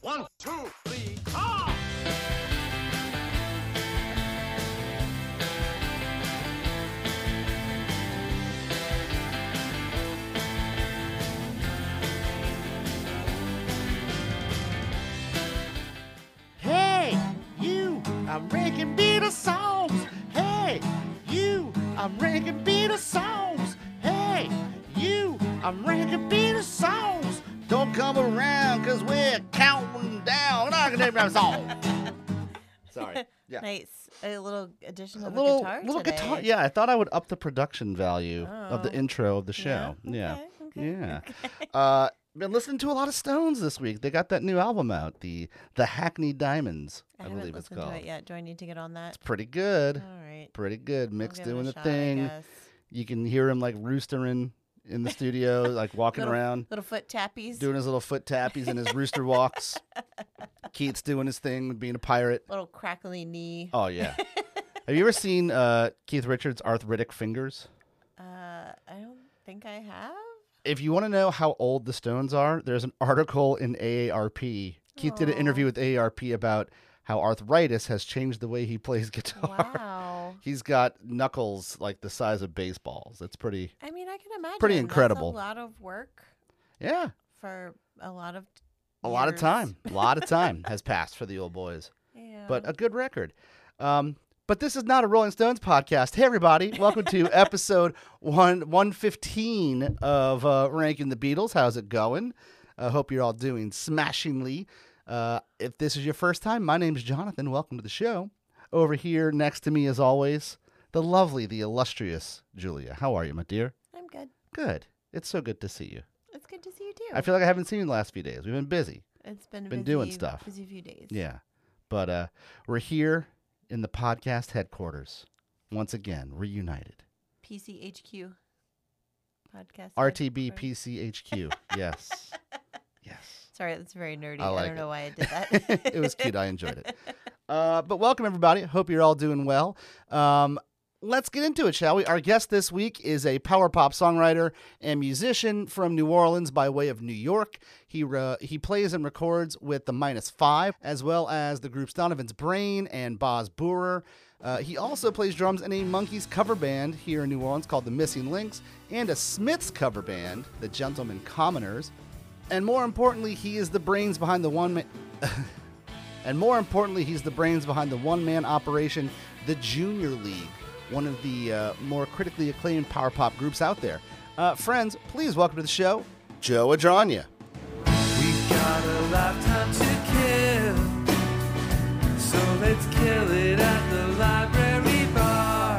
1, 2, 3, come! Hey, you, I'm ranking Beatles songs. Hey, you, I'm ranking Beatles songs. Hey, you, I'm ranking Beatles songs. Don't come around, cause we're counting down. We're not gonna name our song. Sorry. Yeah. Nice. A little addition of A little guitar today. guitar. Yeah, I thought I would up the production value of the Oh. intro of the show. Yeah. Okay. Yeah. Been listening to a lot of Stones this week. They got that new album out, the Hackney Diamonds, I haven't believe it's listened called. to it yet. Do I need to get on that? It's pretty good. All right. Pretty good. I'll Mick's give it a doing the shot, I thing. guess. You can hear him like roostering in the studio, like walking around, Little foot tappies. doing his little foot tappies and his rooster walks. Keith's doing his thing with being a pirate. Little crackly knee. Oh, yeah. Have you ever seen Keith Richards' arthritic fingers? I don't think I have. If you want to know how old the Stones are, there's an article in AARP. Keith did an interview with AARP about how arthritis has changed the way he plays guitar. Wow. He's got knuckles like the size of baseballs. It's pretty, I mean, I can imagine. Pretty incredible. That's a lot of work yeah. for a lot of A lot of years. time. A lot of time has passed for the old boys. Yeah. But a good record. But this is not a Rolling Stones podcast. Hey, everybody. Welcome to episode 115 of Ranking the Beatles. How's it going? I hope you're all doing smashingly. If this is your first time, my name's Jonathan. Welcome to the show. Over here next to me, as always, the lovely, the illustrious Julia. How are you, my dear? I'm good. Good. It's so good to see you. It's good to see you too. I feel like I haven't seen you the last few days. We've been busy. It's been doing stuff. Busy few days. Yeah. But we're here in the podcast headquarters. Once again, reunited. PCHQ podcast. RTB headquarters. PCHQ. Yes. Yes. Sorry, that's very nerdy. I like don't know it. why I did that. It was cute. I enjoyed it. But welcome, everybody. Hope you're all doing well. Let's get into it, shall we? Our guest this week is a power pop songwriter and musician from New Orleans by way of New York. He plays and records with the -5, as well as the groups Donovan's Brain and Boz Boorer. He also plays drums in a Monkees cover band here in New Orleans called the Missing Links, and a Smiths cover band, the Gentlemen Commoners. And more importantly, he is the brains behind the one-man operation, the Junior League, one of the more critically acclaimed power pop groups out there. Friends, please welcome to the show, Joe Adranya. We've got a lifetime to kill, so let's kill it at the library bar.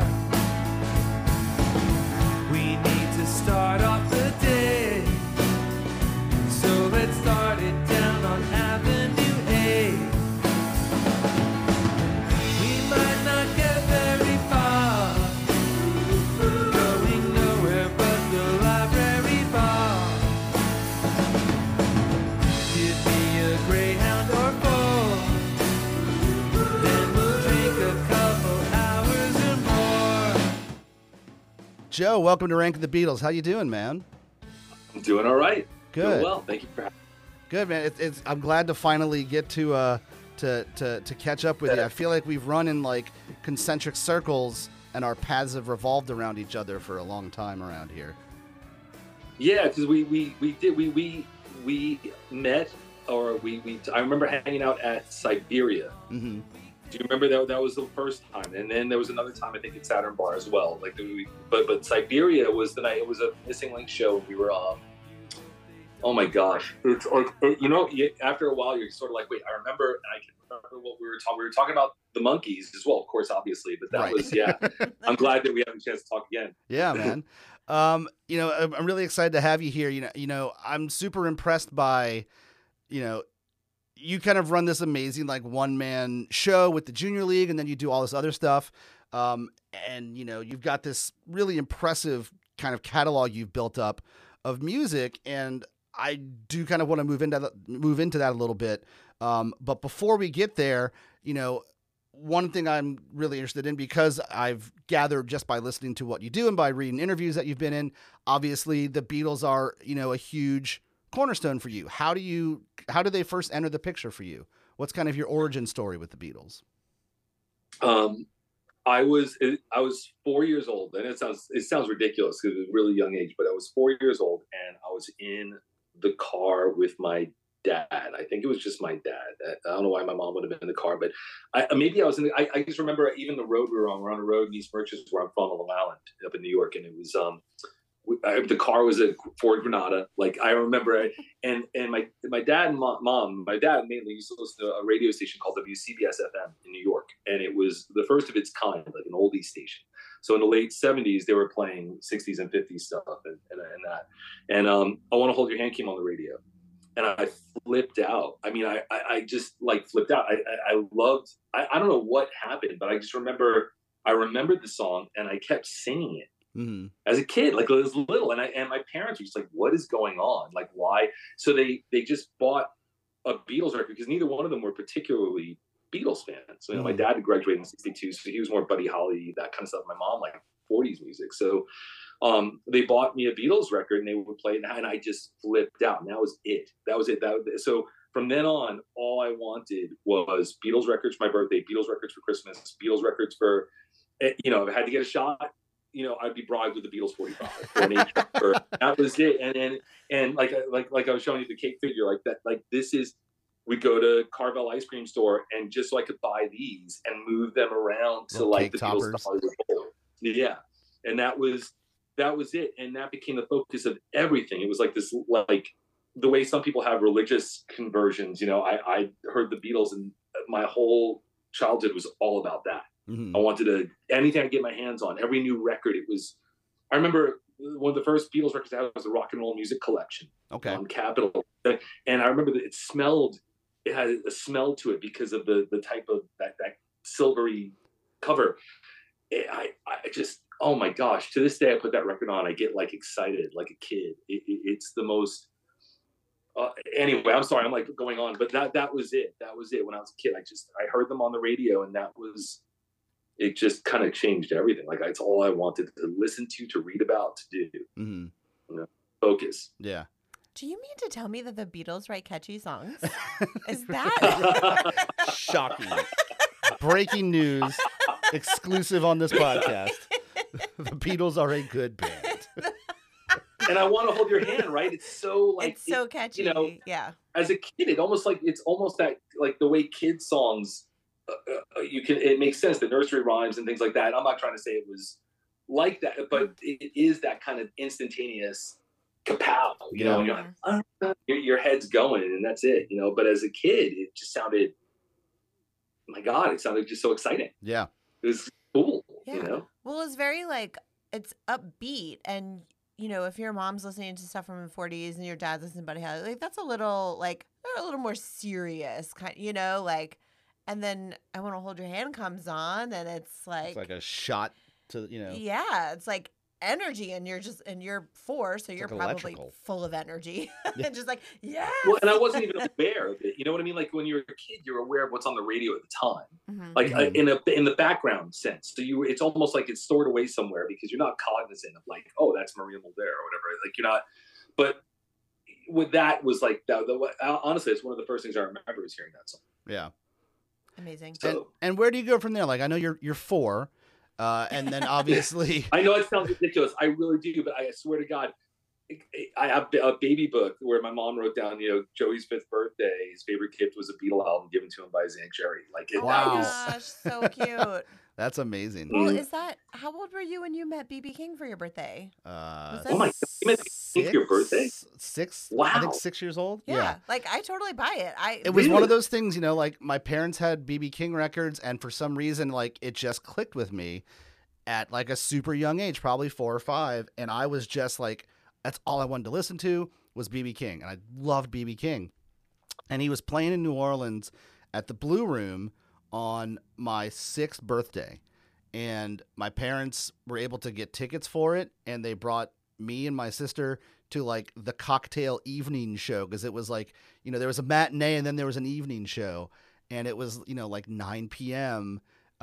We need to start off the day, so let's start it down on Avenue A. We might not get very far, going nowhere but the library bar. Give me a Greyhound or four, then we'll drink a couple hours or more. Joe, welcome to Rank the Beatles. How you doing, man? I'm doing all right. Good. Doing well. Thank you for having me. Good, man. I'm glad to finally get to catch up with you. I feel like we've run in like concentric circles, and our paths have revolved around each other for a long time around here. Yeah, because we met, or I remember hanging out at Siberia. Mm-hmm. Do you remember that was the first time? And then there was another time, I think, at Saturn Bar as well. But Siberia was the night. It was a Missing Link show. We were oh my gosh, it's like, after a while you're sort of like, wait, I remember, and I can remember what we were talking. We were talking about the Monkees as well, of course, obviously. But that Right. was I'm glad that we have a chance to talk again. Yeah, man. I'm really excited to have you here. I'm super impressed by, you kind of run this amazing like one-man show with the Junior League, and then you do all this other stuff. And you've got this really impressive kind of catalog you've built up of music, and I do kind of want to move into that a little bit. But before we get there, one thing I'm really interested in, because I've gathered just by listening to what you do and by reading interviews that you've been in, obviously the Beatles are, a huge cornerstone for you. How did they first enter the picture for you? What's kind of your origin story with the Beatles? I was 4 years old, and it sounds ridiculous because it was a really young age, but I was 4 years old, and I was in the car with my dad. I think it was just my dad. I don't know why my mom would have been in the car, but maybe I was in. I just remember even the road we were on. We're on a road in East Merchants, where I'm from, on Long Island, up in New York, and it was the car was a Ford Granada. Like I remember it, and my dad and mom. My dad mainly used to listen to a radio station called WCBS FM in New York, and it was the first of its kind, like an oldies station. So in the late 70s, they were playing 60s and 50s stuff and that. And I Want to Hold Your Hand came on the radio, and I flipped out. I mean, I just like flipped out. I loved. I don't know what happened, but I just remember. I remembered the song, and I kept singing it. Mm-hmm. As a kid, like I was little, and my parents were just like, "What is going on? Like, why?" So they just bought a Beatles record because neither one of them were particularly Beatles fans. So, my dad graduated in '62, so he was more Buddy Holly, that kind of stuff. My mom like 40s music. So they bought me a Beatles record, and they would play it, and I just flipped out. And that was it. So from then on, all I wanted was Beatles records for my birthday, Beatles records for Christmas, Beatles records for, if I had to get a shot, I'd be bribed with the Beatles 45 or an 8 that was it. And like I was showing you the cake figure, like that, like this is, we go to Carvel ice cream store, and just so I could buy these and move them around to like the toppers. Beatles Hollywood Bowl. Yeah. And that was it. And that became the focus of everything. It was like this, like the way some people have religious conversions, I heard the Beatles, and my whole childhood was all about that. Mm-hmm. I wanted anything I could get my hands on, every new record. I remember one of the first Beatles records I had was the Rock and Roll Music Collection on Capitol. And I remember that it had a smell to it because of the type of that silvery cover. I just, oh my gosh, to this day, I put that record on, I get like excited like a kid. It's the most, anyway, I'm sorry, I'm like going on, but that was it. That was it. When I was a kid, I heard them on the radio, and it just kind of changed everything. Like it's all I wanted to listen to read about, to do. Mm-hmm. Focus. Yeah. Do you mean to tell me that the Beatles write catchy songs? Is that shocking? Breaking news, exclusive on this podcast. The Beatles are a good band. And I Want to Hold Your Hand, right? It's so like it's so catchy. Yeah. As a kid, it's almost that like the way kids songs. It makes sense, the nursery rhymes and things like that. I'm not trying to say it was like that, but it is that kind of instantaneous kapow, and you're like, your head's going, and that's it, But as a kid, it just sounded, my God, it sounded just so exciting. Yeah. It was cool, Yeah. Well, it's very like, it's upbeat, and if your mom's listening to stuff from the 40s and your dad's listening to Buddy Holly, like that's a little like, they're a little more serious kind, like. And then I Want to Hold Your Hand comes on, and it's like a shot to, Yeah, it's like energy, and you're 4, so you're like probably electrical. full of energy. And just like, yeah. Well, and I wasn't even aware of it. You know what I mean? Like when you're a kid, you're aware of what's on the radio at the time, like in the background sense. So it's almost like it's stored away somewhere because you're not cognizant of like, oh, that's Maria Mulder or whatever. Like you're not, but with that was like that. Honestly, it's one of the first things I remember is hearing that song. Yeah. Amazing. And where do you go from there? Like I know you're 4, and then obviously I know it sounds ridiculous. I really do, but I swear to God, I have a baby book where my mom wrote down, Joey's 5th birthday. His favorite gift was a Beatle album given to him by Zach Sherry. Like, wow, gosh, so cute. That's amazing. Well, how old were you when you met BB King for your birthday? Oh my God, you met BB King for your birthday? 6. Wow. I think 6 years old. Yeah. Like I totally buy it. It was one of those things, like my parents had BB King records, and for some reason, like it just clicked with me at like a super young age, probably 4 or 5, and I was just like, that's all I wanted to listen to was BB King, and I loved BB King, and he was playing in New Orleans at the Blue Room on my 6th birthday, and my parents were able to get tickets for it, and they brought me and my sister to like the cocktail evening show, because it was like, there was a matinee and then there was an evening show, and it was like 9 p.m.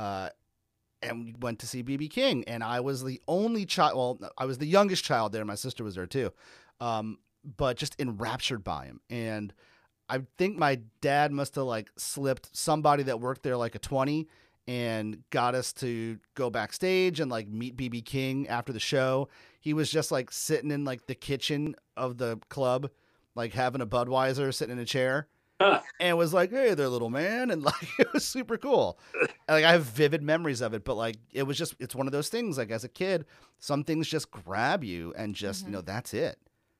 And we went to see BB King, and I was the only child. Well, I was the youngest child there. My sister was there too. but just enraptured by him. And I think my dad must have like slipped somebody that worked there like a 20 and got us to go backstage and like meet BB King after the show. He was just like sitting in like the kitchen of the club, like having a Budweiser, sitting in a chair. And was like, hey there, little man. And like, it was super cool. And, like, I have vivid memories of it, but like, it's one of those things, like as a kid, some things just grab you and just, that's it,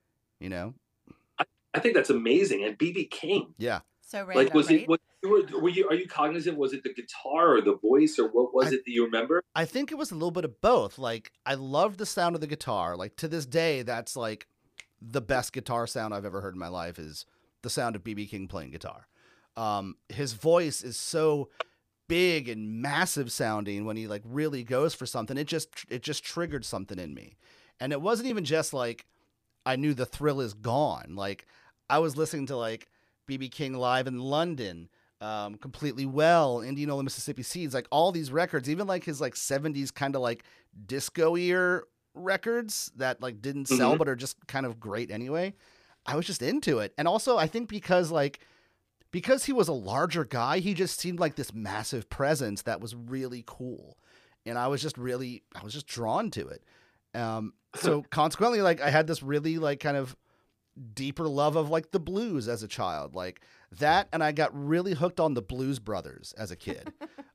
I think that's amazing. And BB King. Yeah. So random, like, was right? it, are you cognizant? Was it the guitar or the voice or what was it that you remember? I think it was a little bit of both. Like, I loved the sound of the guitar. Like, to this day, that's like the best guitar sound I've ever heard in my life is the sound of BB King playing guitar. His voice is so big and massive sounding when he like really goes for something. It just triggered something in me. And it wasn't even just like I knew the thrill is gone. Like, I was listening to like BB King live in London, Completely Well, Indianola, Mississippi Seeds, like all these records, even like his like 70s kind of like disco-ear records that like didn't sell but are just kind of great anyway. I was just into it. And also I think because he was a larger guy, he just seemed like this massive presence that was really cool. And I was just drawn to it. So consequently, like I had this really like kind of deeper love of like the blues as a child, like that. And I got really hooked on the Blues Brothers as a kid.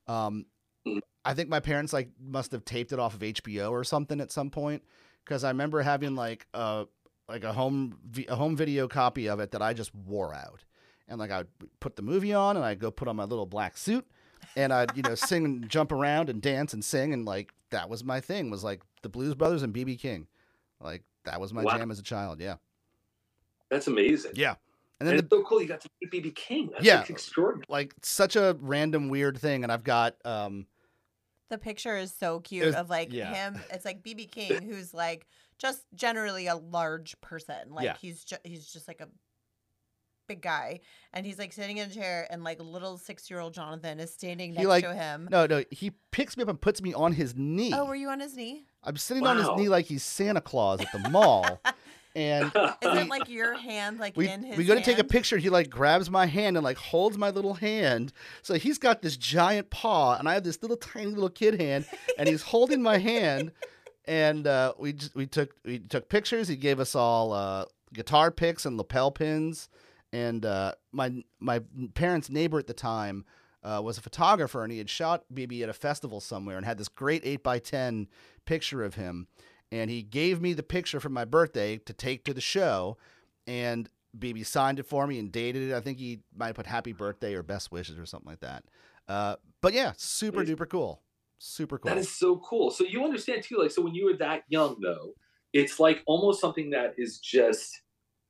I think my parents like must have taped it off of HBO or something at some point. Cause I remember having like a home video copy of it that I just wore out. And like I would put the movie on and I'd go put on my little black suit and I'd, sing and jump around and dance and sing. And like, that was my thing, was like the Blues Brothers and BB King. Like that was my jam as a child. Yeah. That's amazing. Yeah. And then it's so cool. You got to meet BB King. That's like extraordinary. Like such a random weird thing. And I've got, the picture is so cute of like him. It's like BB King, who's like just generally a large person. Like he's just like a big guy, and he's like sitting in a chair, and like little 6-year-old Jonathan is standing next to him. No, he picks me up and puts me on his knee. Oh, were you on his knee? I'm sitting on his knee like he's Santa Claus at the mall. And is it like your hand, like in his? We go to take a hand? picture. He like grabs my hand and like holds my little hand. So he's got this giant paw, and I have this little tiny little kid hand, and he's holding my hand. And we took pictures. He gave us all guitar picks and lapel pins. And my parents' neighbor at the time was a photographer, and he had shot BB at a festival somewhere and had this great 8x10 picture of him. And he gave me the picture for my birthday to take to the show, and BB signed it for me and dated it. I think he might have put happy birthday or best wishes or something like that. But yeah, super duper cool. Super cool. That is so cool. So you understand too, like, so when you were that young though, it's like almost something that is just,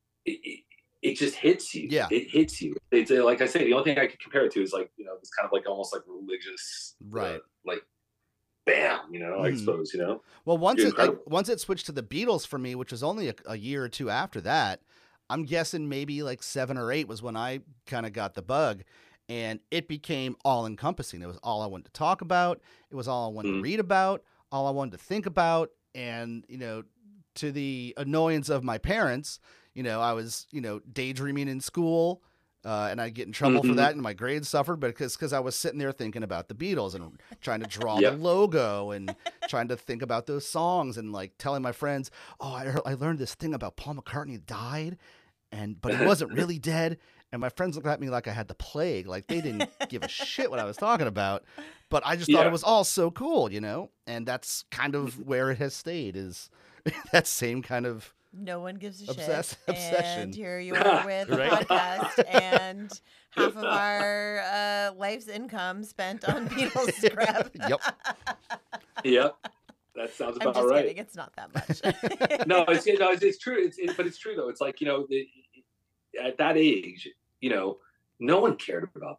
it just hits you. Yeah. It hits you. It's like I say, the only thing I could compare it to is like, it's kind of like almost like religious, right? Like, bam, I suppose, Well, once it switched to the Beatles for me, which was only a year or two after that, I'm guessing maybe like 7 or 8 was when I kind of got the bug, and it became all encompassing. It was all I wanted to talk about. It was all I wanted to read about, all I wanted to think about. And, to the annoyance of my parents, I was, daydreaming in school. And I'd get in trouble for that, and my grades suffered, but because I was sitting there thinking about the Beatles and trying to draw the logo and trying to think about those songs and like telling my friends, oh, I learned this thing about Paul McCartney died, but he wasn't really dead. And my friends looked at me like I had the plague, like they didn't give a shit what I was talking about. But I just thought it was all so cool, and that's kind of where it has stayed, is that same kind of. No one gives a obsession. And here you are with a podcast, and half of our life's income spent on Beatles crap. Yep. That sounds about I'm just right. kidding. It's not that much. No, it's true. But it's true though. It's like at that age, no one cared about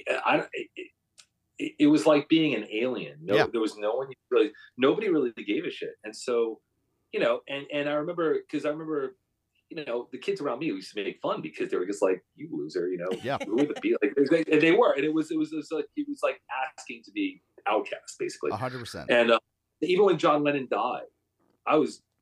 it was like being an alien. There was nobody really gave a shit, and so. And I remember, the kids around me used to make fun because they were just like, you loser, who are the Beatles? Like, and they were, and it was like asking to be outcast, basically. 100%. And even when John Lennon died, I was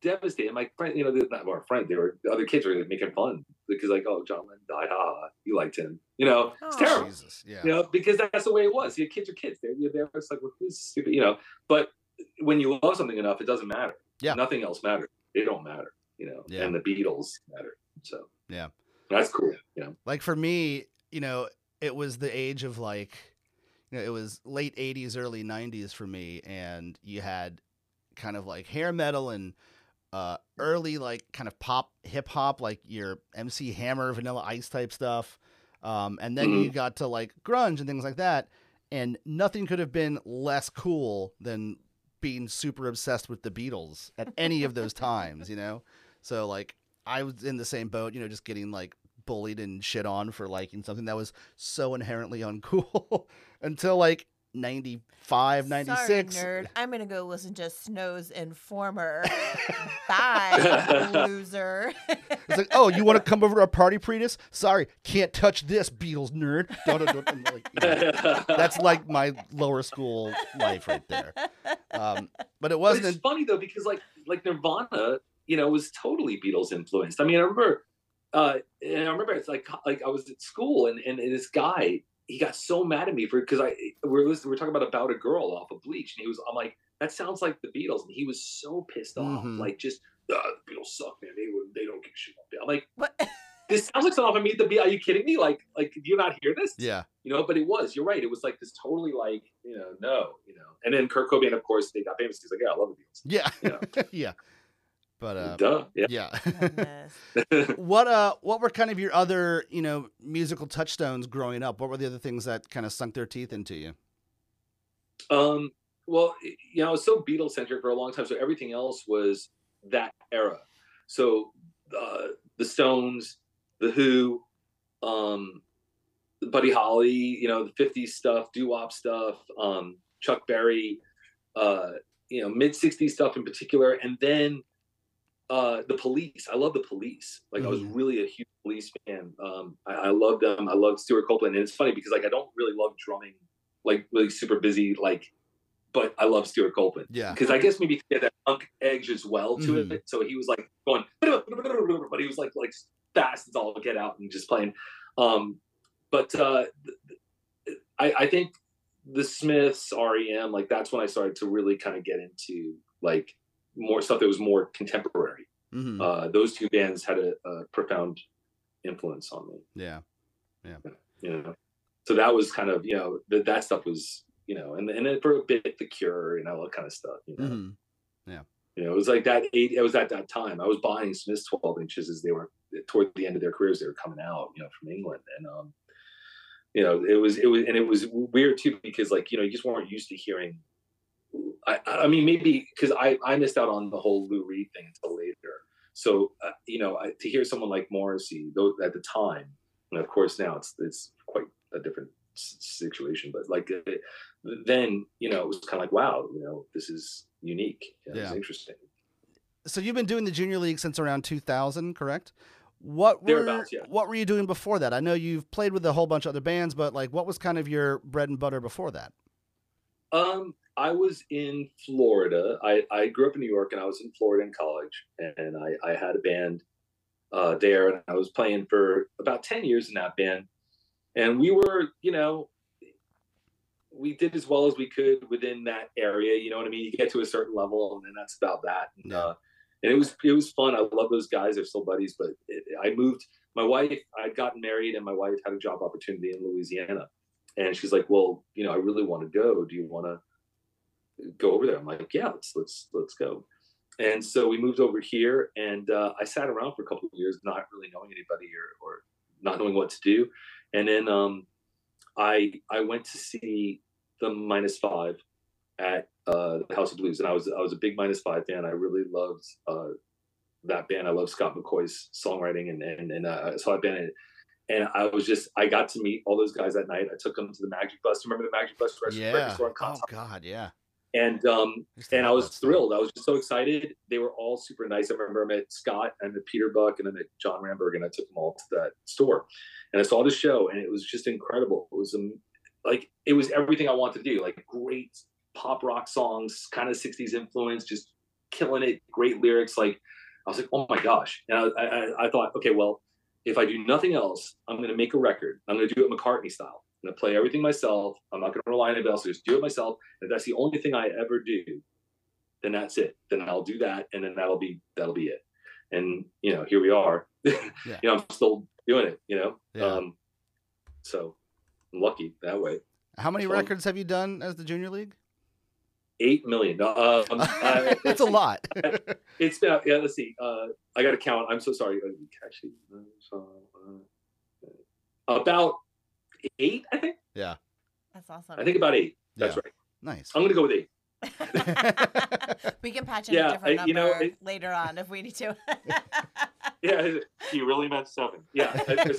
devastated. My friend, you know, not our friend, they were the other kids were making fun because like, oh, John Lennon died, you liked him, you know, it's Oh. terrible, Jesus, yeah. you know, because that's the way it was. Your kids are kids. They're just like, well, this is stupid, you know. But when you love something enough, it doesn't matter. Yeah. Nothing else matters. They don't matter, you know. Yeah. And the Beatles matter. So Yeah. that's cool, you know. Like for me, you know, it was the age of like, you know, it was late 80s, early 90s for me. And you had kind of like hair metal and early like kind of pop hip hop, like your MC Hammer, Vanilla Ice type stuff. And then you got to like grunge and things like that. And nothing could have been less cool than being super obsessed with the Beatles at any of those times, you know? So like I was in the same boat, you know, just getting like bullied and shit on for liking something that was so inherently uncool until like 95, 96. Sorry, nerd. I'm going to go listen to Snow's Informer. Bye, loser. It's like, oh, you want to come over to our party, Prius? Sorry, can't touch this, Beatles nerd. And like, you know, that's like my lower school life right there. But it But wasn't. it's funny though, because like Nirvana, you know, was totally Beatles influenced. I mean, I remember it's like I was at school and this guy, he got so mad at me because we're talking about a girl off of Bleach, and I'm like, that sounds like the Beatles, and he was so pissed off, like just the Beatles suck, man. They don't give a shit. I'm like, What? This sounds like something off of Meet the Beatles. Are you kidding me? Like, do you not hear this? Yeah. You know, but it was. You're right. It was like this totally like, you know, no, you know. And then Kurt Cobain, of course, they got famous. He's like, yeah, I love the Beatles. Yeah. You know? Yeah. But duh. Yeah. yeah. Goodness. What were kind of your other, you know, musical touchstones growing up? What were the other things that kind of sunk their teeth into you? Well, you know, I was so Beatles centric for a long time, so everything else was that era. So the Stones, the Who, Buddy Holly, you know, the 50s stuff, doo-wop stuff, Chuck Berry, you know, mid 60s stuff in particular, and then the Police. I love the Police. Like I was really a huge Police fan. I loved them. I loved Stuart Copeland, and it's funny because like I don't really love drumming, like really super busy, like, but I love Stuart Copeland. Yeah, because I guess maybe he had that punk edge as well to it. So he was like going, but he was like fast as all get out and just playing. But I think the Smiths, REM, like that's when I started to really kind of get into like more stuff that was more contemporary. Those two bands had a profound influence on me. Yeah. You know, so that was kind of, you know, that stuff was, you know, and then for a bit The Cure and all that kind of stuff, you know. Yeah. You know, it was like that. It was at that time I was buying Smiths 12 inches as they were toward the end of their careers. They were coming out, you know, from England, and you know, it was weird too because like, you know, you just weren't used to hearing. I mean, maybe because I missed out on the whole Lou Reed thing until later. So you know, to hear someone like Morrissey, though at the time, and of course now it's quite a different situation, but like then, you know, it was kind of like, wow, you know, this is unique. You know, it's interesting. So you've been doing the Junior League since around 2000, correct? What were you doing before that? I know you've played with a whole bunch of other bands, but like, what was kind of your bread and butter before that? I was in Florida. I grew up in New York, and I was in Florida in college, and I had a band there, and I was playing for about 10 years in that band. And we were, you know, we did as well as we could within that area. You know what I mean? You get to a certain level, and then that's about that. And it was fun. I love those guys. They're still buddies. But I moved. My wife, I'd gotten married, and my wife had a job opportunity in Louisiana. And she's like, "Well, you know, I really want to go. Do you want to go over there?" I'm like, "Yeah, let's go." And so we moved over here, and I sat around for a couple of years, not really knowing anybody or not knowing what to do. And then I went to see the -5 at the House of Blues, and I was a big -5 fan. I really loved that band. I love Scott McCoy's songwriting, and I saw that band, and I got to meet all those guys that night. I took them to the Magic Bus. Remember the Magic Bus restaurant? Oh God, yeah. And I was thrilled. I was just so excited. They were all super nice. I remember I met Scott, I met Peter Buck, and I met John Ramberg, and I took them all to that store. And I saw the show, and it was just incredible. It was like it was everything I wanted to do. Like great pop rock songs, kind of 60s influence, just killing it, great lyrics. Like I was like, oh my gosh. And I thought, okay, well, if I do nothing else, I'm going to make a record. I'm going to do it McCartney style. I'm going to play everything myself. I'm not going to rely on anybody else. Just do it myself. If that's the only thing I ever do, then that's it. Then I'll do that, and then that'll be it. And you know, here we are. Yeah. You know, I'm still doing it. You know, Yeah. So I'm lucky that way. How many Fun. records have you done as the Junior League? 8 million. That's a lot. It's been, yeah. Let's see. I got to count. I'm so sorry. Actually, about 8. I think. Yeah. That's awesome. I think about 8. That's Yeah. right. Nice. I'm gonna go with 8. We can patch in Yeah, a different you know, number later on if we need to. Yeah, he really meant 7. Yeah.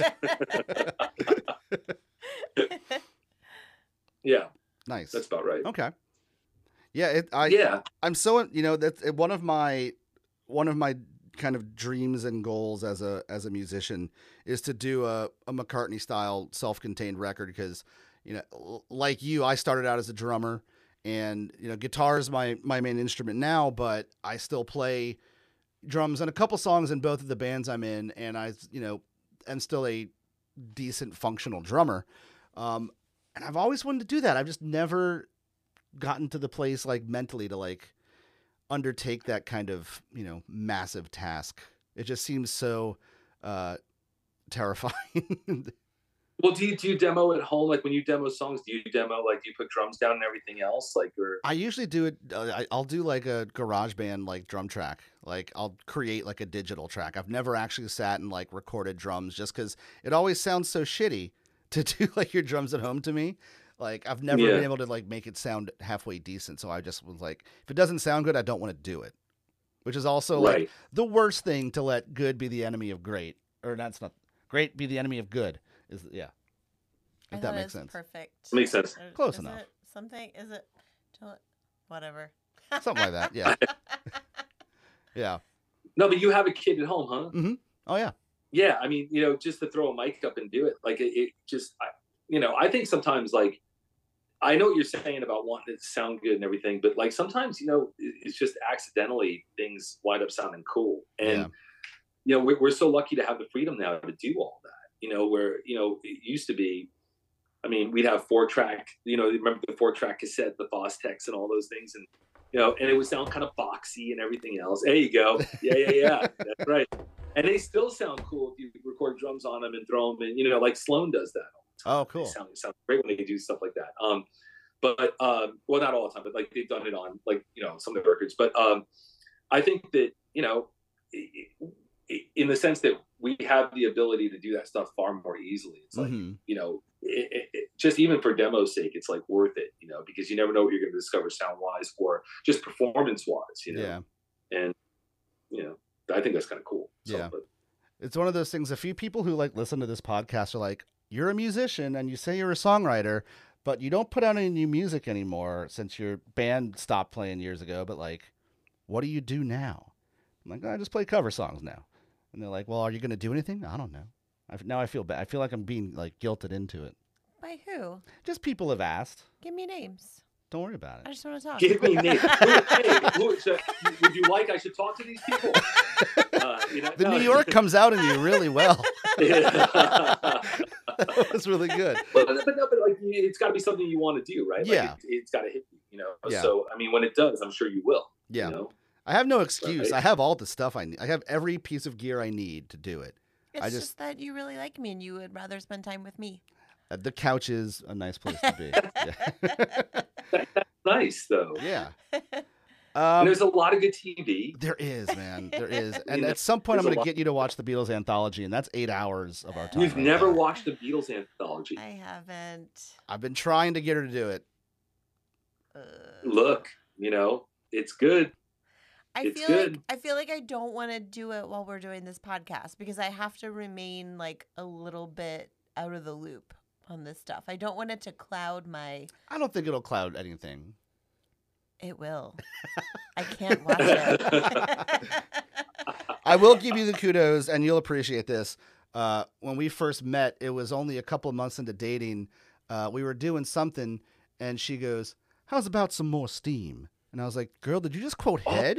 Yeah, Nice. that's about right. Okay. Yeah. I'm so, that's one of my kind of dreams and goals as a musician is to do a McCartney style self-contained record because, like you, I started out as a drummer and, guitar is my main instrument now, but I still play drums on a couple songs in both of the bands I'm in. And I, am still a decent functional drummer. And I've always wanted to do that. I've just never gotten to the place like mentally to like undertake that kind of, massive task. It just seems so terrifying. Well, do you demo at home? Like when you demo songs, do you put drums down and everything else? Like, or I usually do it. I'll do like a GarageBand like drum track. Like I'll create like a digital track. I've never actually sat and like recorded drums just because it always sounds so shitty to do like your drums at home to me. Like I've never been able to like make it sound halfway decent. So I just was like, if it doesn't sound good, I don't want to do it. Which is also like the worst thing to let good be the enemy of great, or that's not great be the enemy of good. Is if that makes sense. Perfect. Makes sense. Close is enough. It something? Is it? Whatever. Something like that. Yeah. Yeah. No, but you have a kid at home, huh? Mm-hmm. Oh yeah. Yeah, I mean, just to throw a mic up and do it, like it just, I think sometimes, like, I know what you're saying about wanting it to sound good and everything, but like sometimes, it's just accidentally things wind up sounding cool, and we're so lucky to have the freedom now to do all that. Where it used to be, I mean, we'd have 4-track, remember the 4-track cassette, the Fostex and all those things, and and it would sound kind of boxy and everything else. There you go. Yeah. That's right. And they still sound cool if you record drums on them and throw them in, like Sloan does that all the time. Oh, cool. They sound great when they do stuff like that. But well, not all the time, but like they've done it on like, some of the records. But I think that, in the sense that we have the ability to do that stuff far more easily. It's like, just even for demo's sake, it's like worth it, because you never know what you're going to discover sound wise or just performance wise, Yeah. And, I think that's kind of cool. So, Yeah. but, It's one of those things. A few people who like listen to this podcast are like, you're a musician and you say you're a songwriter, but you don't put out any new music anymore since your band stopped playing years ago. But like, what do you do now? I'm like, I just play cover songs now. And they're like, well, are you going to do anything? I don't know. Now I feel bad. I feel like I'm being like guilted into it. By who? Just people have asked. Give me names. Don't worry about I it. just want to talk. give me names. Would you like I should talk to these people? The New York comes out in you really well. That was really good. But like it's got to be something you want to do, right? Yeah. Like it's got to hit you, Yeah. So I mean, when it does, I'm sure you will. Yeah. You know? I have no excuse. Right. I have all the stuff I need. I have every piece of gear I need to do it. It's I just that you really like me and you would rather spend time with me. The couch is a nice place to be. That's nice, though. Yeah. And there's a lot of good TV. There is, man. There is. And mean, at some point, I'm there's a going to lot. get you to watch the Beatles anthology, and that's 8 hours of our time. You've right never there. watched the Beatles anthology. I haven't. I've been trying to get her to do it. Look, it's good. I It's feel good. like I don't want to do it while we're doing this podcast because I have to remain like a little bit out of the loop on this stuff. I don't want it to cloud my. I don't think it'll cloud anything. It will. I can't watch it. I will give you the kudos, and you'll appreciate this. When we first met, it was only a couple of months into dating. We were doing something, and she goes, "How's about some more Steam?" And I was like, "Girl, did you just quote Head?"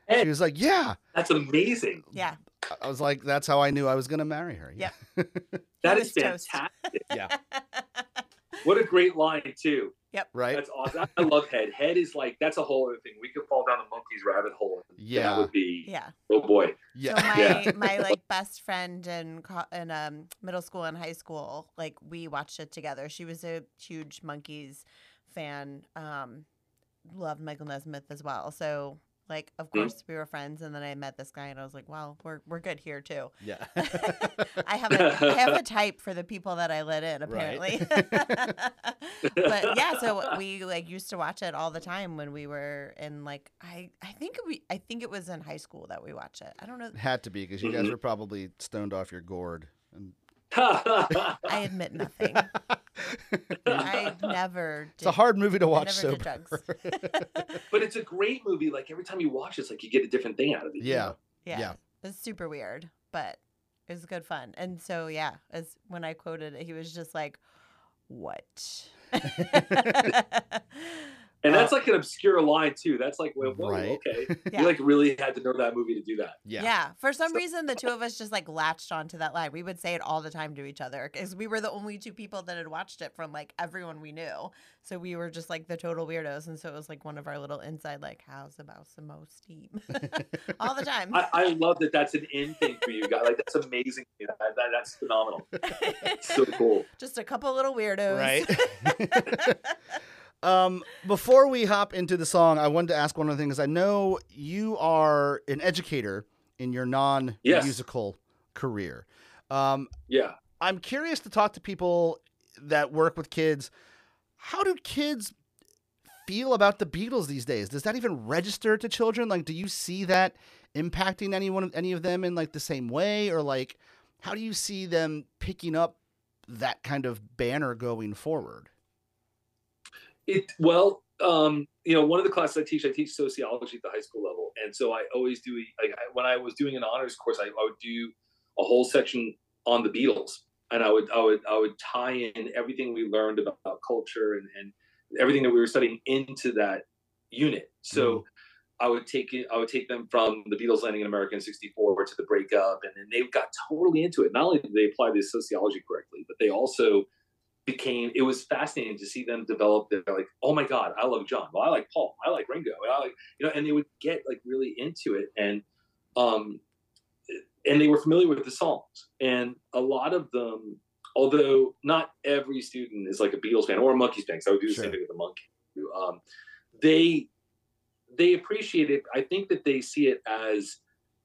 She was like, yeah. That's amazing. Yeah. I was like, that's how I knew I was going to marry her. Yep. That He is was toast. fantastic. Yeah. What a great line too. Right? That's awesome. I love Head. Head is like, that's a whole other thing. We could fall down the monkey's rabbit hole. And Yeah. That would be, Yeah. oh boy. Yeah. So Yeah. my like best friend in middle school and high school, like we watched it together. She was a huge Monkees fan. Loved Michael Nesmith as well. So like, of course, we were friends. And then I met this guy, and I was like, "Wow, we're good here too." Yeah. I have a type for the people that I let in, apparently. But yeah, so we like used to watch it all the time when we were in like I think it was in high school that we watched it. I don't know. It had to be because you guys were probably stoned off your gourd. And I admit nothing. I never did. it's a hard movie to watch never did sober. drugs. But it's a great movie. Like every time you watch it, it's like you get a different thing out of it. you Yeah. know? Yeah. Yeah. It's super weird, but it was good fun. And so yeah, as when I quoted it, he was just like, "What?" And that's like an obscure line too. That's like, well, whoa, Right. okay. Yeah. You like really had to know that movie to do that. Yeah. For some reason, the two of us just like latched onto that line. We would say it all the time to each other because we were the only two people that had watched it from like everyone we knew. So we were just like the total weirdos. And so it was like one of our little inside, like, how's about some more steam? All the time. I love that that's an in thing for you guys. Like that's amazing. That's phenomenal. So cool. Just a couple little weirdos. Right. Before we hop into the song, I wanted to ask one other thing because I know you are an educator in your non-musical career. Yeah. I'm curious to talk to people that work with kids. How do kids feel about the Beatles these days? Does that even register to children? Like, do you see that impacting any of them in like the same way, or like, how do you see them picking up that kind of banner going forward? One of the classes I teach sociology at the high school level. And so I always do, when I was doing an honors course, I would do a whole section on the Beatles. And I would tie in everything we learned about culture and everything that we were studying into that unit. So I would take them from the Beatles landing in America in '64 to the breakup. And then they got totally into it. Not only did they apply this sociology correctly, but they also it was fascinating to see them develop. They're like, oh my God, I love John. Well, I like Paul. I like Ringo. And I like, and they would get like really into it. And they were familiar with the songs. And a lot of them, although not every student is like a Beatles fan or a Monkees fan, because I would do the same thing with the Monkees. They appreciate it. I think that they see it as,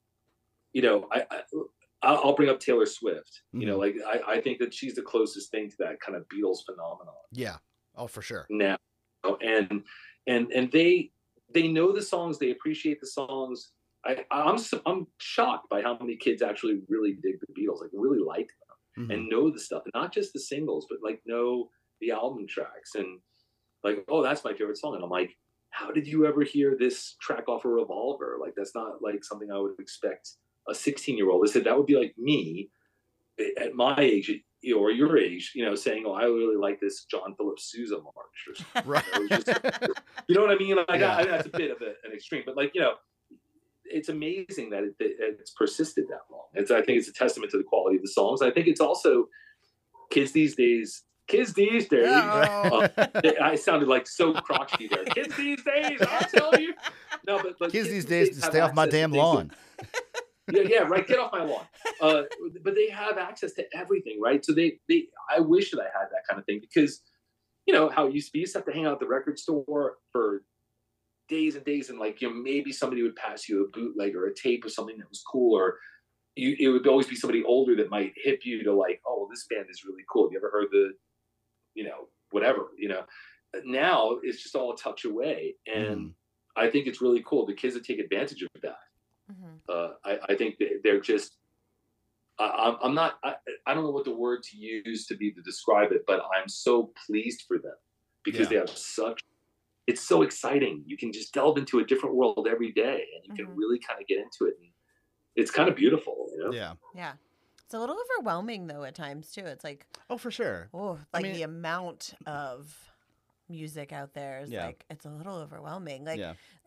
I'll bring up Taylor Swift. Mm-hmm. I think that she's the closest thing to that kind of Beatles phenomenon. Yeah. Oh, for sure. Now, and they know the songs. They appreciate the songs. I'm shocked by how many kids actually really dig the Beatles, like really like them and know the stuff, and not just the singles, but like know the album tracks and like, oh, that's my favorite song. And I'm like, how did you ever hear this track off a Revolver? Like, that's not like something I would expect a 16-year-old. They said that would be like me at my age, or your age, saying, "Oh, I really like this John Philip Sousa march," or something. Right. You know what I mean? Like, Yeah. that's a bit of an extreme, but like, it's amazing that it's persisted that long. I think it's a testament to the quality of the songs. I think it's also kids these days. Oh. I sounded like so crotchety there. Kids these days, I'll tell you. No, but Kids these days to have stay off my access to damn things lawn. Yeah, right. Get off my lawn. But they have access to everything, right? So I wish that I had that kind of thing, because how it used to be. You used to have to hang out at the record store for days and days, and like maybe somebody would pass you a bootleg or a tape of something that was cool, or it would always be somebody older that might hip you to like, oh, well, this band is really cool. Have you ever heard the whatever, now it's just all a touch away. And I think it's really cool. The kids that take advantage of that. I think they're just, I don't know what the word to use to describe it, but I'm so pleased for them because they have it's so exciting. You can just delve into a different world every day, and you can really kind of get into it. And it's kind of beautiful, Yeah. Yeah. It's a little overwhelming though at times too. It's like, Oh, for sure. the amount of music out there is like, it's a little overwhelming. Like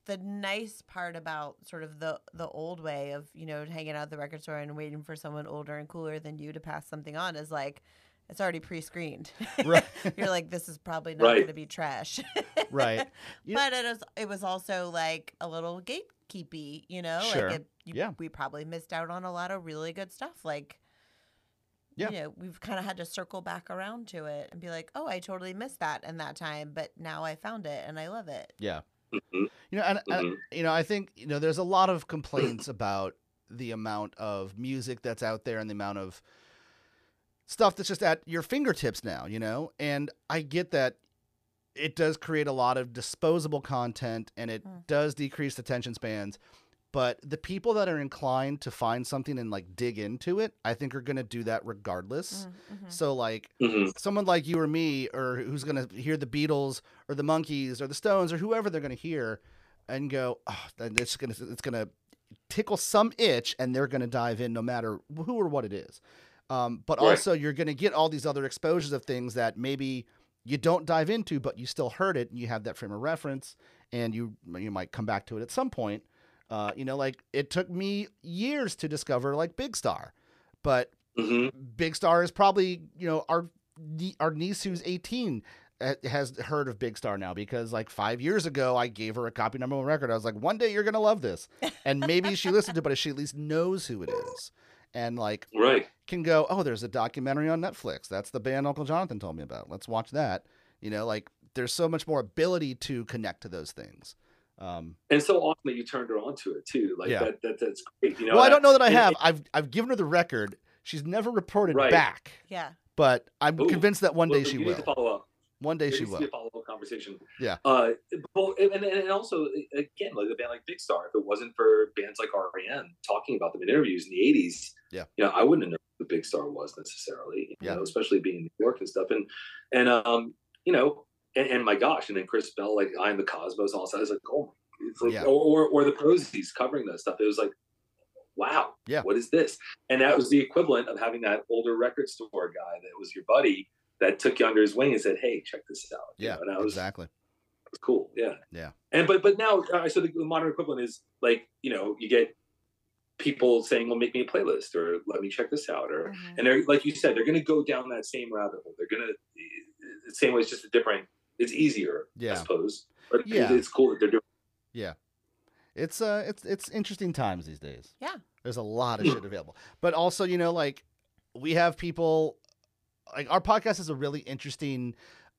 the nice part about sort of the old way of, you know, hanging out at the record store and waiting for someone older and cooler than you to pass something on is like, it's already pre-screened. Right. You're like, this is probably not Right. going to be trash. Right. You- But it was also like a little gatekeepy, you know? Sure. Like Yeah. we probably missed out on a lot of really good stuff. Like, Yeah. you know, we've kind of had to circle back around to it and be like, oh, I totally missed that in that time, but now I found it and I love it. Yeah. Mhm. You know, and Mhm. you know, I think, you know, there's a lot of complaints about the amount of music that's out there and the amount of stuff that's just at your fingertips now, you know? And I get that it does create a lot of disposable content and it does decrease attention spans. But the people that are inclined to find something and like dig into it, I think are going to do that regardless. Mm-hmm. So like Mhm. someone like you or me, or who's going to hear the Beatles or the Monkees or the Stones or whoever they're going to hear and go, oh, it's going to tickle some itch and they're going to dive in no matter who or what it is. But Right. also you're going to get all these other exposures of things that maybe you don't dive into, but you still heard it and you have that frame of reference and you might come back to it at some point. You know, like it took me years to discover like Big Star, but Mhm. Big Star is probably, you know, our niece who's 18 has heard of Big Star now because like 5 years ago I gave her a copy number one record. I was like, one day you're going to love this. And maybe she listened to it, but she at least knows who it is. And like Right. can go, oh, there's a documentary on Netflix. That's the band Uncle Jonathan told me about. Let's watch that. You know, like there's so much more ability to connect to those things. And so often that you turned her onto it too. Like Yeah. that's great. You know, Well, I don't know that I and- have. I've given her the record. She's never reported Right. back, Yeah. but I'm Ooh. convinced that one day Well, she you will. need to follow up. One day There she needs to will. be a follow-up conversation. Yeah. Well, and also again, like a band like Big Star, if it wasn't for bands like REM talking about them in interviews in the '80s, Yeah. you know, I wouldn't have known who Big Star was necessarily. You Yeah. know, especially being in New York and stuff, and you know, and my gosh, and then Chris Bell, like I'm the Cosmos, also, I was like, oh, it's like, Yeah. or the Posies covering that stuff. It was like, wow, Yeah. what is this? And that was the equivalent of having that older record store guy that was your buddy that took you under his wing and said, hey, check this out. You Yeah, know, and that was exactly. cool. Yeah. Yeah. And but now, so the modern equivalent is like, you know, you get people saying, well, make me a playlist or let me check this out. Or, Mhm. and they're, like you said, they're going to go down that same rabbit hole. They're going to, the same way, it's just a different, it's easier, Yeah. I suppose. But Yeah. it's cool that they're doing. Yeah. It's interesting times these days. Yeah. There's a lot of shit available. But also, you know, like we have people like our podcast is a really interesting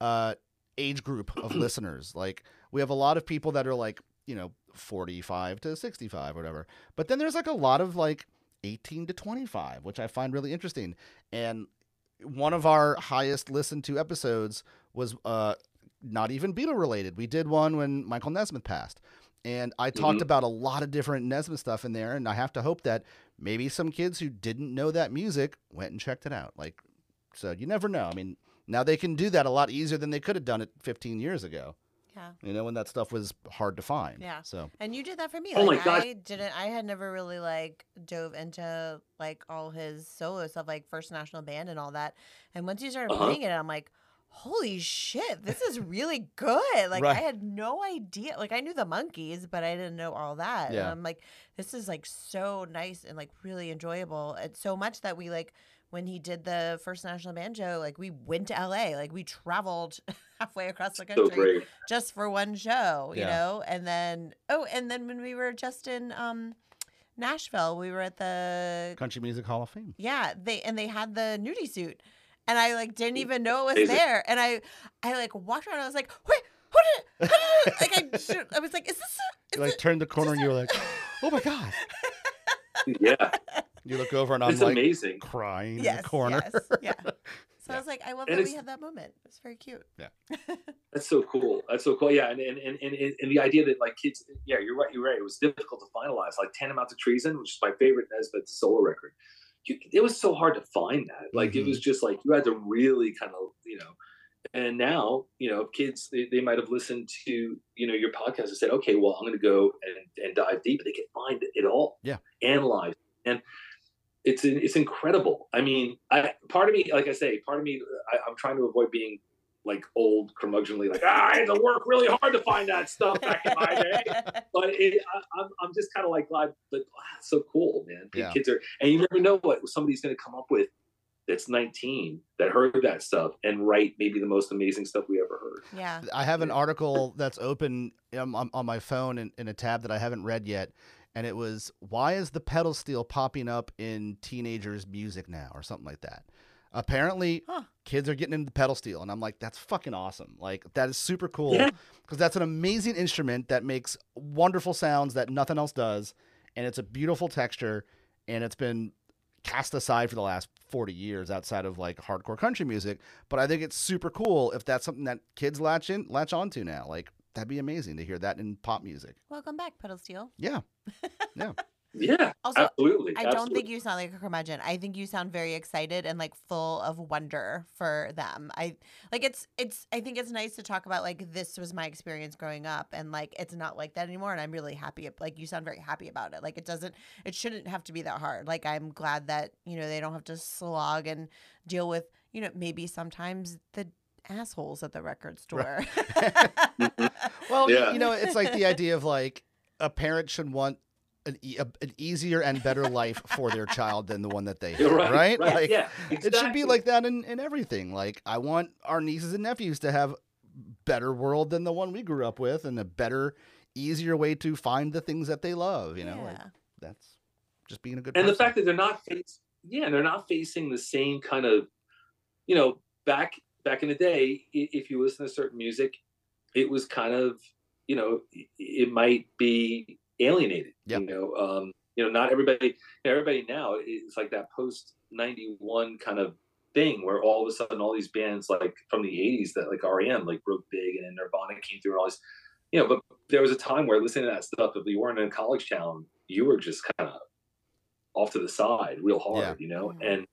age group of listeners. Like we have a lot of people that are like, you know, 45 to 65 or whatever. But then there's like a lot of like 18 to 25, which I find really interesting. And one of our highest listened to episodes was not even Beatle related. We did one when Michael Nesmith passed. And I talked about a lot of different Nesmith stuff in there. And I have to hope that maybe some kids who didn't know that music went and checked it out. Like, so you never know. I mean, now they can do that a lot easier than they could have done it 15 years ago. Yeah. You know, when that stuff was hard to find. Yeah. So, And you did that for me. Oh Like, my gosh. I had never really like dove into like all his solo stuff, like First National Band and all that. And once you started Uh-huh. playing it, I'm like, holy shit, this is really good. Like Right. I had no idea. Like I knew the Monkees, but I didn't know all that. And Yeah. I'm like, this is like so nice and like really enjoyable. It's so much that we like when he did the First National Banjo, like we went to LA, like we traveled halfway across the So country great. just for one show, you Yeah. know? And then when we were just in Nashville, we were at the Country Music Hall of Fame. they had the nudie suit. And I like didn't even know it was Amazing. there. And I like walked around and I was like, wait, how did it like I was like, is this You like turned the corner and you were like, oh my God. Yeah. You look over and I'm It's like amazing. crying in yes, the corner. yes, yeah. So Yeah. I was like, I love And that we it's- had that moment. It's very cute. That's so cool. That's so cool. Yeah, and the idea that like kids, yeah, you're right. It was difficult to finalize. Like Tantamount to Treason, which is my favorite Nesmith solo record. It was so hard to find that. Like it was just like you had to really kind of, you know. And now, you know, kids they might have listened to your podcast and said, okay, well, I'm going to go and dive deep. They can find it all. Yeah. Analyze and. It's incredible. I mean, part of me, like I say, I'm trying to avoid being like old curmudgeonly, like I had to work really hard to find that stuff back in my day. But I'm just kind of like glad that it's so cool, man. Yeah. Kids are, and you never know what somebody's going to come up with that's 19 that heard that stuff and write maybe the most amazing stuff we ever heard. Yeah. I have an article that's open on my phone in a tab that I haven't read yet. And it was, why is the pedal steel popping up in teenagers' music now, or something like that? Apparently, kids are getting into the pedal steel, and I'm like, that's fucking awesome. Like, that is super cool, because that's an amazing instrument that makes wonderful sounds that nothing else does, and it's a beautiful texture, and it's been cast aside for the last 40 years outside of like hardcore country music. But I think it's super cool if that's something that kids latch onto now. Like, that'd be amazing to hear that in pop music. Welcome back, Pedal Steel. Yeah. Yeah. Yeah, Also, absolutely. I don't think you sound like a curmudgeon. I think you sound very excited and like full of wonder for them. I think it's nice to talk about like, this was my experience growing up, and like it's not like that anymore, and I'm really happy. Like, you sound very happy about it. Like, it shouldn't have to be that hard. Like, I'm glad that, you know, they don't have to slog and deal with, you know, maybe sometimes the assholes at the record store. Well, Yeah. you know, it's like the idea of like a parent should want an easier and better life for their child than the one that they have, right? Like, yeah, it should be exactly. like that in everything. Like, I want our nieces and nephews to have better world than the one we grew up with, and a better, easier way to find the things that they love, you know? Like, that's just being a good And person. the fact that they're not facing the same kind of, you know, back in the day, if you listen to certain music, it was kind of, you know, it might be alienated. Yep. You know, not everybody now, it's like that post 91 kind of thing where all of a sudden all these bands like from the 80s that like REM like broke big, and then Nirvana came through and all this, you know. But there was a time where listening to that stuff, if you weren't in a college town, you were just kind of off to the side real hard, you know. And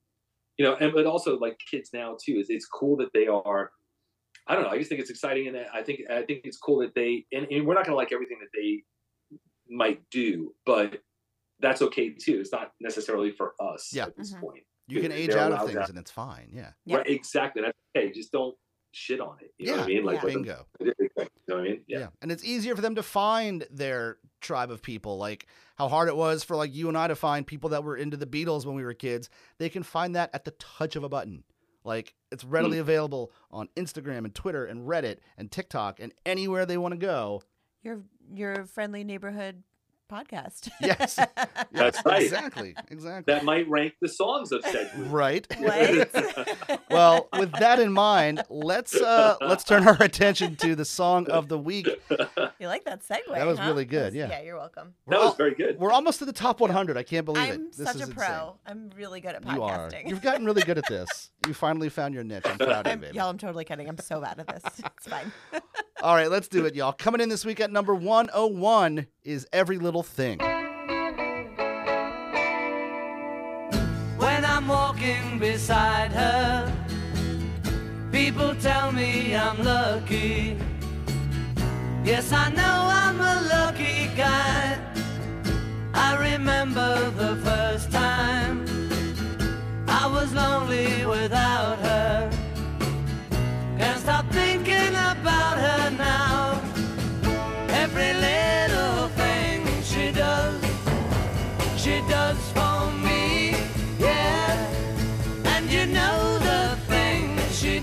you know, but also like kids now too, it's cool that they are, I don't know, I just think it's exciting, and I think it's cool that they, and we're not going to like everything that they might do, but that's okay too. It's not necessarily for us at this point. You can age out of things and it's fine. Yeah. Right, exactly. That's okay. Just don't shit on it. You know what I mean? Like, bingo. You know what I mean? Yeah. And it's easier for them to find their tribe of people. Like how hard it was for like you and I to find people that were into the Beatles when we were kids. They can find that at the touch of a button. Like, it's readily available on Instagram and Twitter and Reddit and TikTok and anywhere they want to go. Your friendly neighborhood podcast. Yes. That's right. Exactly. That might rank the songs of said group. Right. What? Well, with that in mind, let's turn our attention to the song of the week. You like that segue? That was huh? really good, yeah. Yeah, you're welcome. That was very good. We're almost to the top 100. I can't believe I'm it. This such is a pro. insane. I'm really good at You are. podcasting. You've gotten really good at this. You finally found your niche. I'm proud of you, baby. Y'all, I'm totally kidding. I'm so bad at this. It's fine. All right, let's do it, y'all. Coming in this week at number 101 is Every Little Thing. When I'm walking beside her, people tell me I'm lucky. Yes, I know I'm a lucky guy. I remember the first time I was lonely without her. Can't stop thinking about her now. Every little thing she does for me, yeah. And you know the things she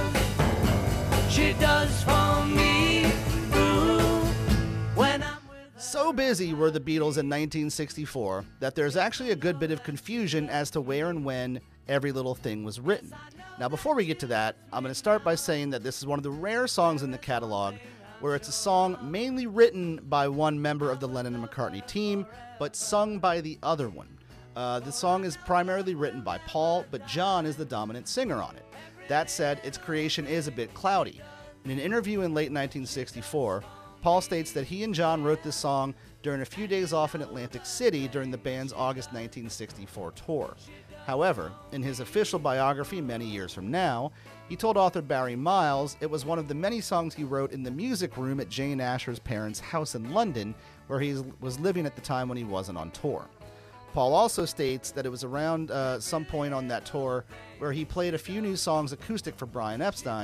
does for me. Ooh, when I'm with her. So busy were the Beatles in 1964 that there's actually a good bit of confusion as to where and when Every Little Thing was written. Now, before we get to that, I'm going to start by saying that this is one of the rare songs in the catalog where it's a song mainly written by one member of the Lennon and McCartney team, but sung by the other one. The song is primarily written by Paul, but John is the dominant singer on it. That said, its creation is a bit cloudy. In an interview in late 1964, Paul states that he and John wrote this song during a few days off in Atlantic City during the band's August 1964 tour. However, in his official biography many years from now, he told author Barry Miles it was one of the many songs he wrote in the music room at Jane Asher's parents' house in London, where he was living at the time when he wasn't on tour. Paul also states that it was around some point on that tour where he played a few new songs acoustic for Brian Epstein,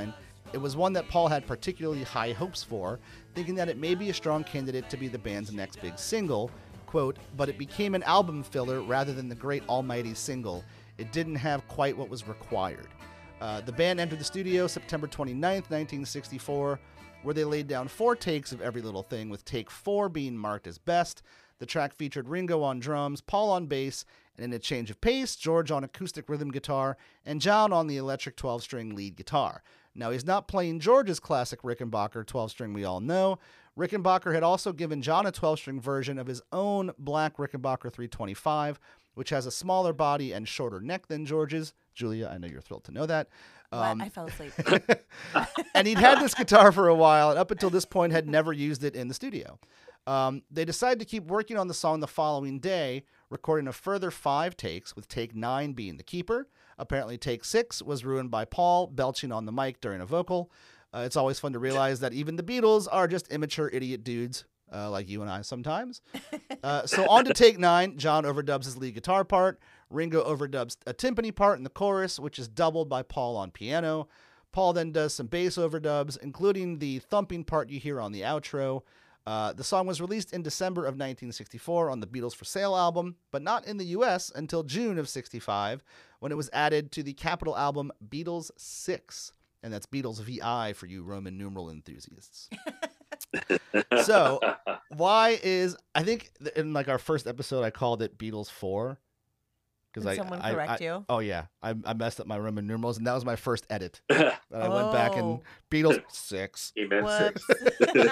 It was one that Paul had particularly high hopes for, thinking that it may be a strong candidate to be the band's next big single, quote, but it became an album filler rather than the great almighty single. It didn't have quite what was required. The band entered the studio September 29th, 1964, where they laid down 4 takes of Every Little Thing, with take 4 being marked as best. The track featured Ringo on drums, Paul on bass, and in a change of pace, George on acoustic rhythm guitar, and John on the electric 12-string lead guitar. Now, he's not playing George's classic Rickenbacker 12-string we all know. Rickenbacker had also given John a 12-string version of his own black Rickenbacker 325, which has a smaller body and shorter neck than George's. Julia, I know you're thrilled to know that. What? I fell asleep. And he'd had this guitar for a while, and up until this point had never used it in the studio. They decided to keep working on the song the following day, recording a further 5 takes, with take 9 being the keeper. Apparently take 6 was ruined by Paul belching on the mic during a vocal. It's always fun to realize that even the Beatles are just immature idiot dudes, like you and I sometimes. So on to take 9, John overdubs his lead guitar part. Ringo overdubs a timpani part in the chorus, which is doubled by Paul on piano. Paul then does some bass overdubs, including the thumping part you hear on the outro. The song was released in December of 1964 on the Beatles for Sale album, but not in the US until June of 65, when it was added to the Capitol album Beatles 6. And that's Beatles VI for you Roman numeral enthusiasts. So, I think in like our first episode, I called it Beatles 4. Did someone correct you? Oh, yeah. I messed up my Roman numerals, and that was my first edit. I went back and Beatles 6. He meant Whoops. 6.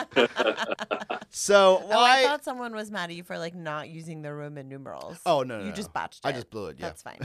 So why? I thought someone was mad at you for like not using the Roman numerals. Oh, no. You just botched it. I just blew it, yeah. That's fine.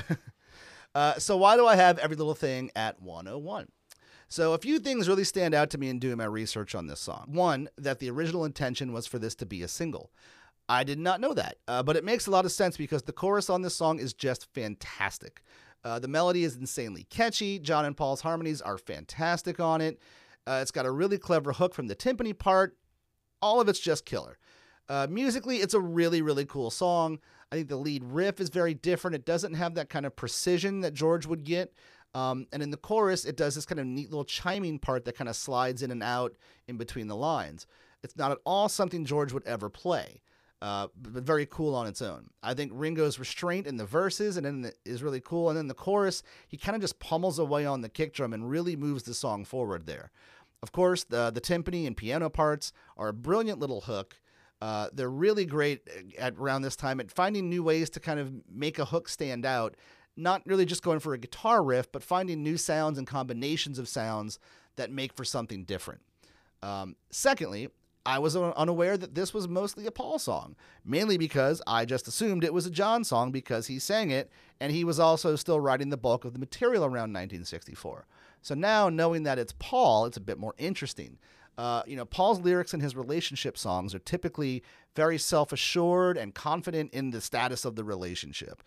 So why do I have Every Little Thing at 101? So a few things really stand out to me in doing my research on this song. One, that the original intention was for this to be a single. I did not know that, but it makes a lot of sense because the chorus on this song is just fantastic. The melody is insanely catchy. John and Paul's harmonies are fantastic on it. It's got a really clever hook from the timpani part. All of it's just killer. Musically, it's a really, really cool song. I think the lead riff is very different. It doesn't have that kind of precision that George would get. And in the chorus, it does this kind of neat little chiming part that kind of slides in and out in between the lines. It's not at all something George would ever play. But very cool on its own. I think Ringo's restraint in the verses is really cool. And then the chorus, he kind of just pummels away on the kick drum and really moves the song forward there. Of course, the timpani and piano parts are a brilliant little hook. They're really great at around this time at finding new ways to kind of make a hook stand out. Not really just going for a guitar riff, but finding new sounds and combinations of sounds that make for something different. Secondly, I was unaware that this was mostly a Paul song, mainly because I just assumed it was a John song because he sang it, and he was also still writing the bulk of the material around 1964. So now, knowing that it's Paul, it's a bit more interesting. Paul's lyrics in his relationship songs are typically very self-assured and confident in the status of the relationship.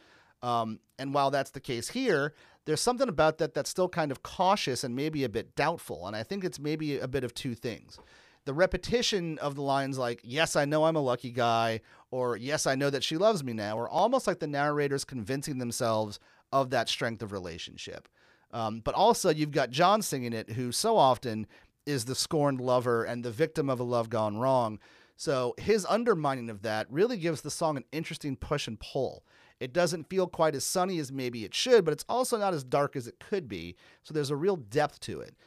And while that's the case here, there's something about that that's still kind of cautious and maybe a bit doubtful, and I think it's maybe a bit of two things. The repetition of the lines like, yes, I know I'm a lucky guy, or yes, I know that she loves me now, are almost like the narrators convincing themselves of that strength of relationship. But also you've got John singing it, who so often is the scorned lover and the victim of a love gone wrong. So his undermining of that really gives the song an interesting push and pull. It doesn't feel quite as sunny as maybe it should, but it's also not as dark as it could be. So there's a real depth to it.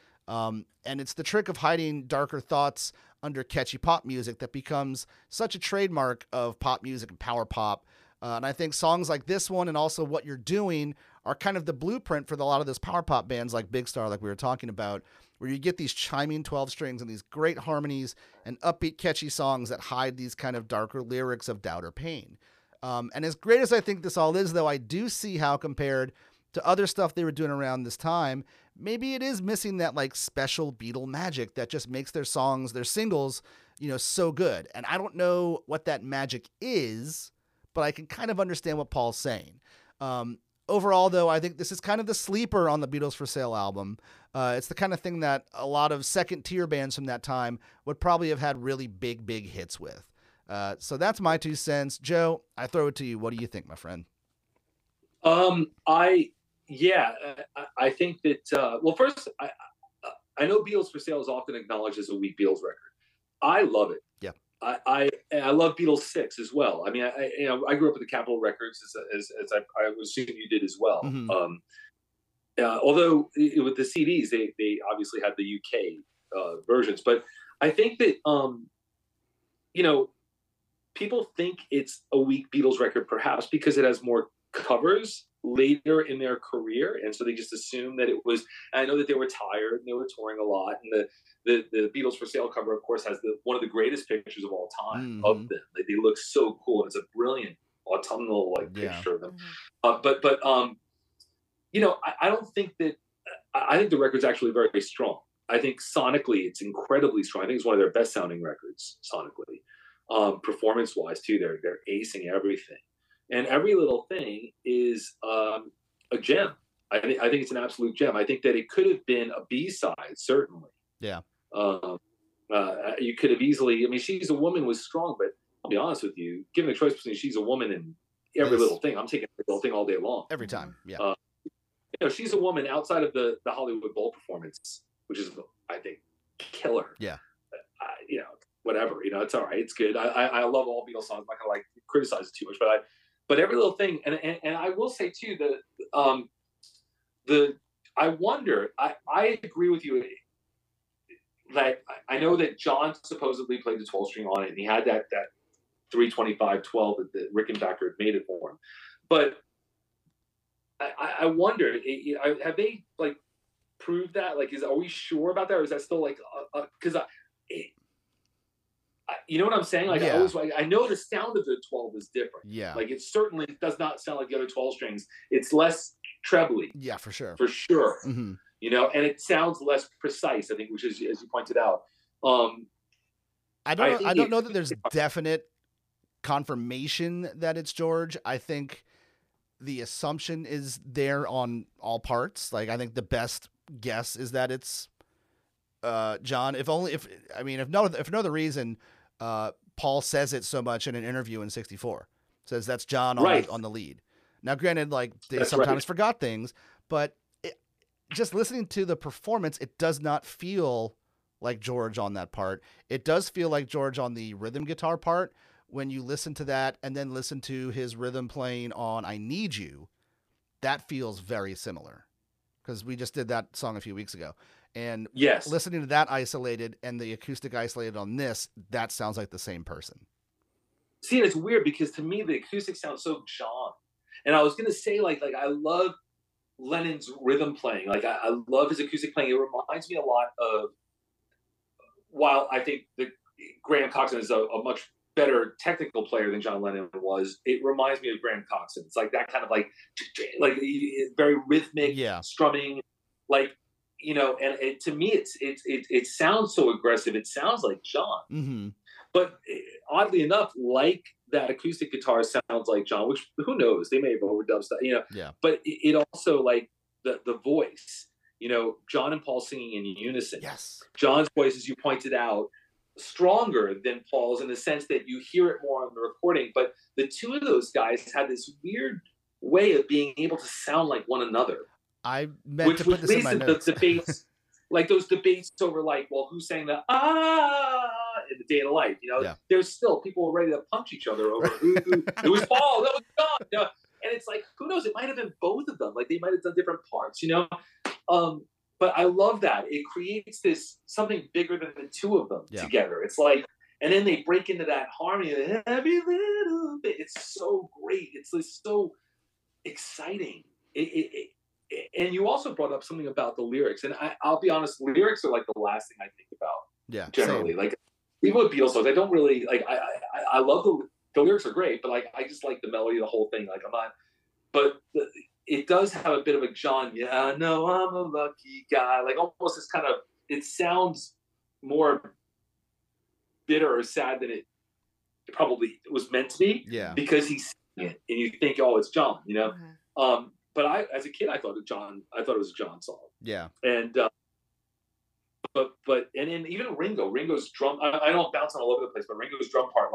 And it's the trick of hiding darker thoughts under catchy pop music that becomes such a trademark of pop music and power pop. And I think songs like this one and also What You're Doing are kind of the blueprint for a lot of those power pop bands like Big Star, like we were talking about, where you get these chiming 12 strings and these great harmonies and upbeat, catchy songs that hide these kind of darker lyrics of doubt or pain. And as great as I think this all is, though, I do see how compared to other stuff they were doing around this time, maybe it is missing that like special Beatle magic that just makes their songs, their singles, so good. And I don't know what that magic is, but I can kind of understand what Paul's saying. Overall, though, I think this is kind of the sleeper on the Beatles for Sale album. It's the kind of thing that a lot of second-tier bands from that time would probably have had really big, big hits with. So that's my 2 cents. Joe, I throw it to you. What do you think, my friend? I think that, well, first, I know Beatles for Sale is often acknowledged as a weak Beatles record. I love it. Yeah. I love Beatles 6 as well. I mean, I grew up with the Capitol Records as I was assuming you did as well. Mhm. Although with the CDs, they obviously had the UK versions, but I think that people think it's a weak Beatles record perhaps because it has more covers later in their career, and so they just assume that it was. I know that they were tired and they were touring a lot, and the Beatles for Sale cover, of course, has one of the greatest pictures of all time of them. Like, they look so cool. It's a brilliant autumnal picture of them. I don't think that. I think the record's actually very, very strong. I think sonically it's incredibly strong. I think it's one of their best sounding records sonically. Performance wise too, they're acing everything, and every little thing is a gem. I think it's an absolute gem. I think that it could have been a B-side, certainly. Yeah. You could have easily. I mean, She's a Woman was strong, but I'll be honest with you, given the choice between She's a Woman and every little thing, I'm taking every little thing all day long. Every time. Yeah. She's a Woman outside of the Hollywood Bowl performance, which is, I think, killer. Yeah. Whatever, it's all right. It's good. I love all Beatles songs. I'm not gonna criticize it too much, but every little thing, and I will say too I wonder. I agree with you. Like, I know that John supposedly played the 12 string on it, and he had that 325-12 that Rickenbacker had made it for him, but I wonder, have they proved that? Are we sure about that, or is that still because you know what I'm saying? I know the sound of the 12 is different. Yeah. It certainly does not sound like the other 12 strings. It's less trebly. Yeah, for sure. For sure. Mm-hmm. And it sounds less precise, I think, which is, as you pointed out. I don't know that there's definite confirmation that it's George. I think the assumption is there on all parts. I think the best guess is that it's John. If no other reason, Paul says it so much in an interview in '64. Says that's John on the lead. Now, granted, they sometimes forgot things, but just listening to the performance, it does not feel like George on that part. It does feel like George on the rhythm guitar part. When you listen to that and then listen to his rhythm playing on I Need You, that feels very similar, because we just did that song a few weeks ago. And yes, listening to that isolated and the acoustic isolated on this, that sounds like the same person. See, it's weird because to me, the acoustic sounds so John. And I was going to say, I love Lennon's rhythm playing. I love his acoustic playing. It reminds me a lot of, while I think that Graham Coxon is a much better technical player than John Lennon was, it reminds me of Graham Coxon. It's that kind of very rhythmic strumming, and to me, it sounds so aggressive. It sounds like John, but oddly enough, that acoustic guitar sounds like John, which who knows? They may have overdubbed stuff, Yeah. But it also the voice, John and Paul singing in unison. Yes. John's voice, as you pointed out, stronger than Paul's in the sense that you hear it more on the recording, but the two of those guys had this weird way of being able to sound like one another. I meant to put this in my notes. The debates, those debates over who sang the in the Day of the Life, there's still people were ready to punch each other over who it was Paul, that was John, and it's who knows, it might have been both of them, they might have done different parts, but I love that. It creates this something bigger than the two of them together. It's and then they break into that harmony, every little bit. It's so great. It's so exciting. And you also brought up something about the lyrics, and I'll be honest, lyrics are the last thing I think about. Yeah, generally, even with Beatles songs, I don't really I love the lyrics are great, but I just like the melody of the whole thing. I'm not, but it does have a bit of a John. Yeah, I know I'm a lucky guy. Almost this kind of. It sounds more bitter or sad than it probably was meant to be. Yeah, because he's singing it, and you think, oh, it's John. But as a kid, I thought it was a John song. Yeah. And but and then even Ringo's drum. I don't bounce all over the place, but Ringo's drum part,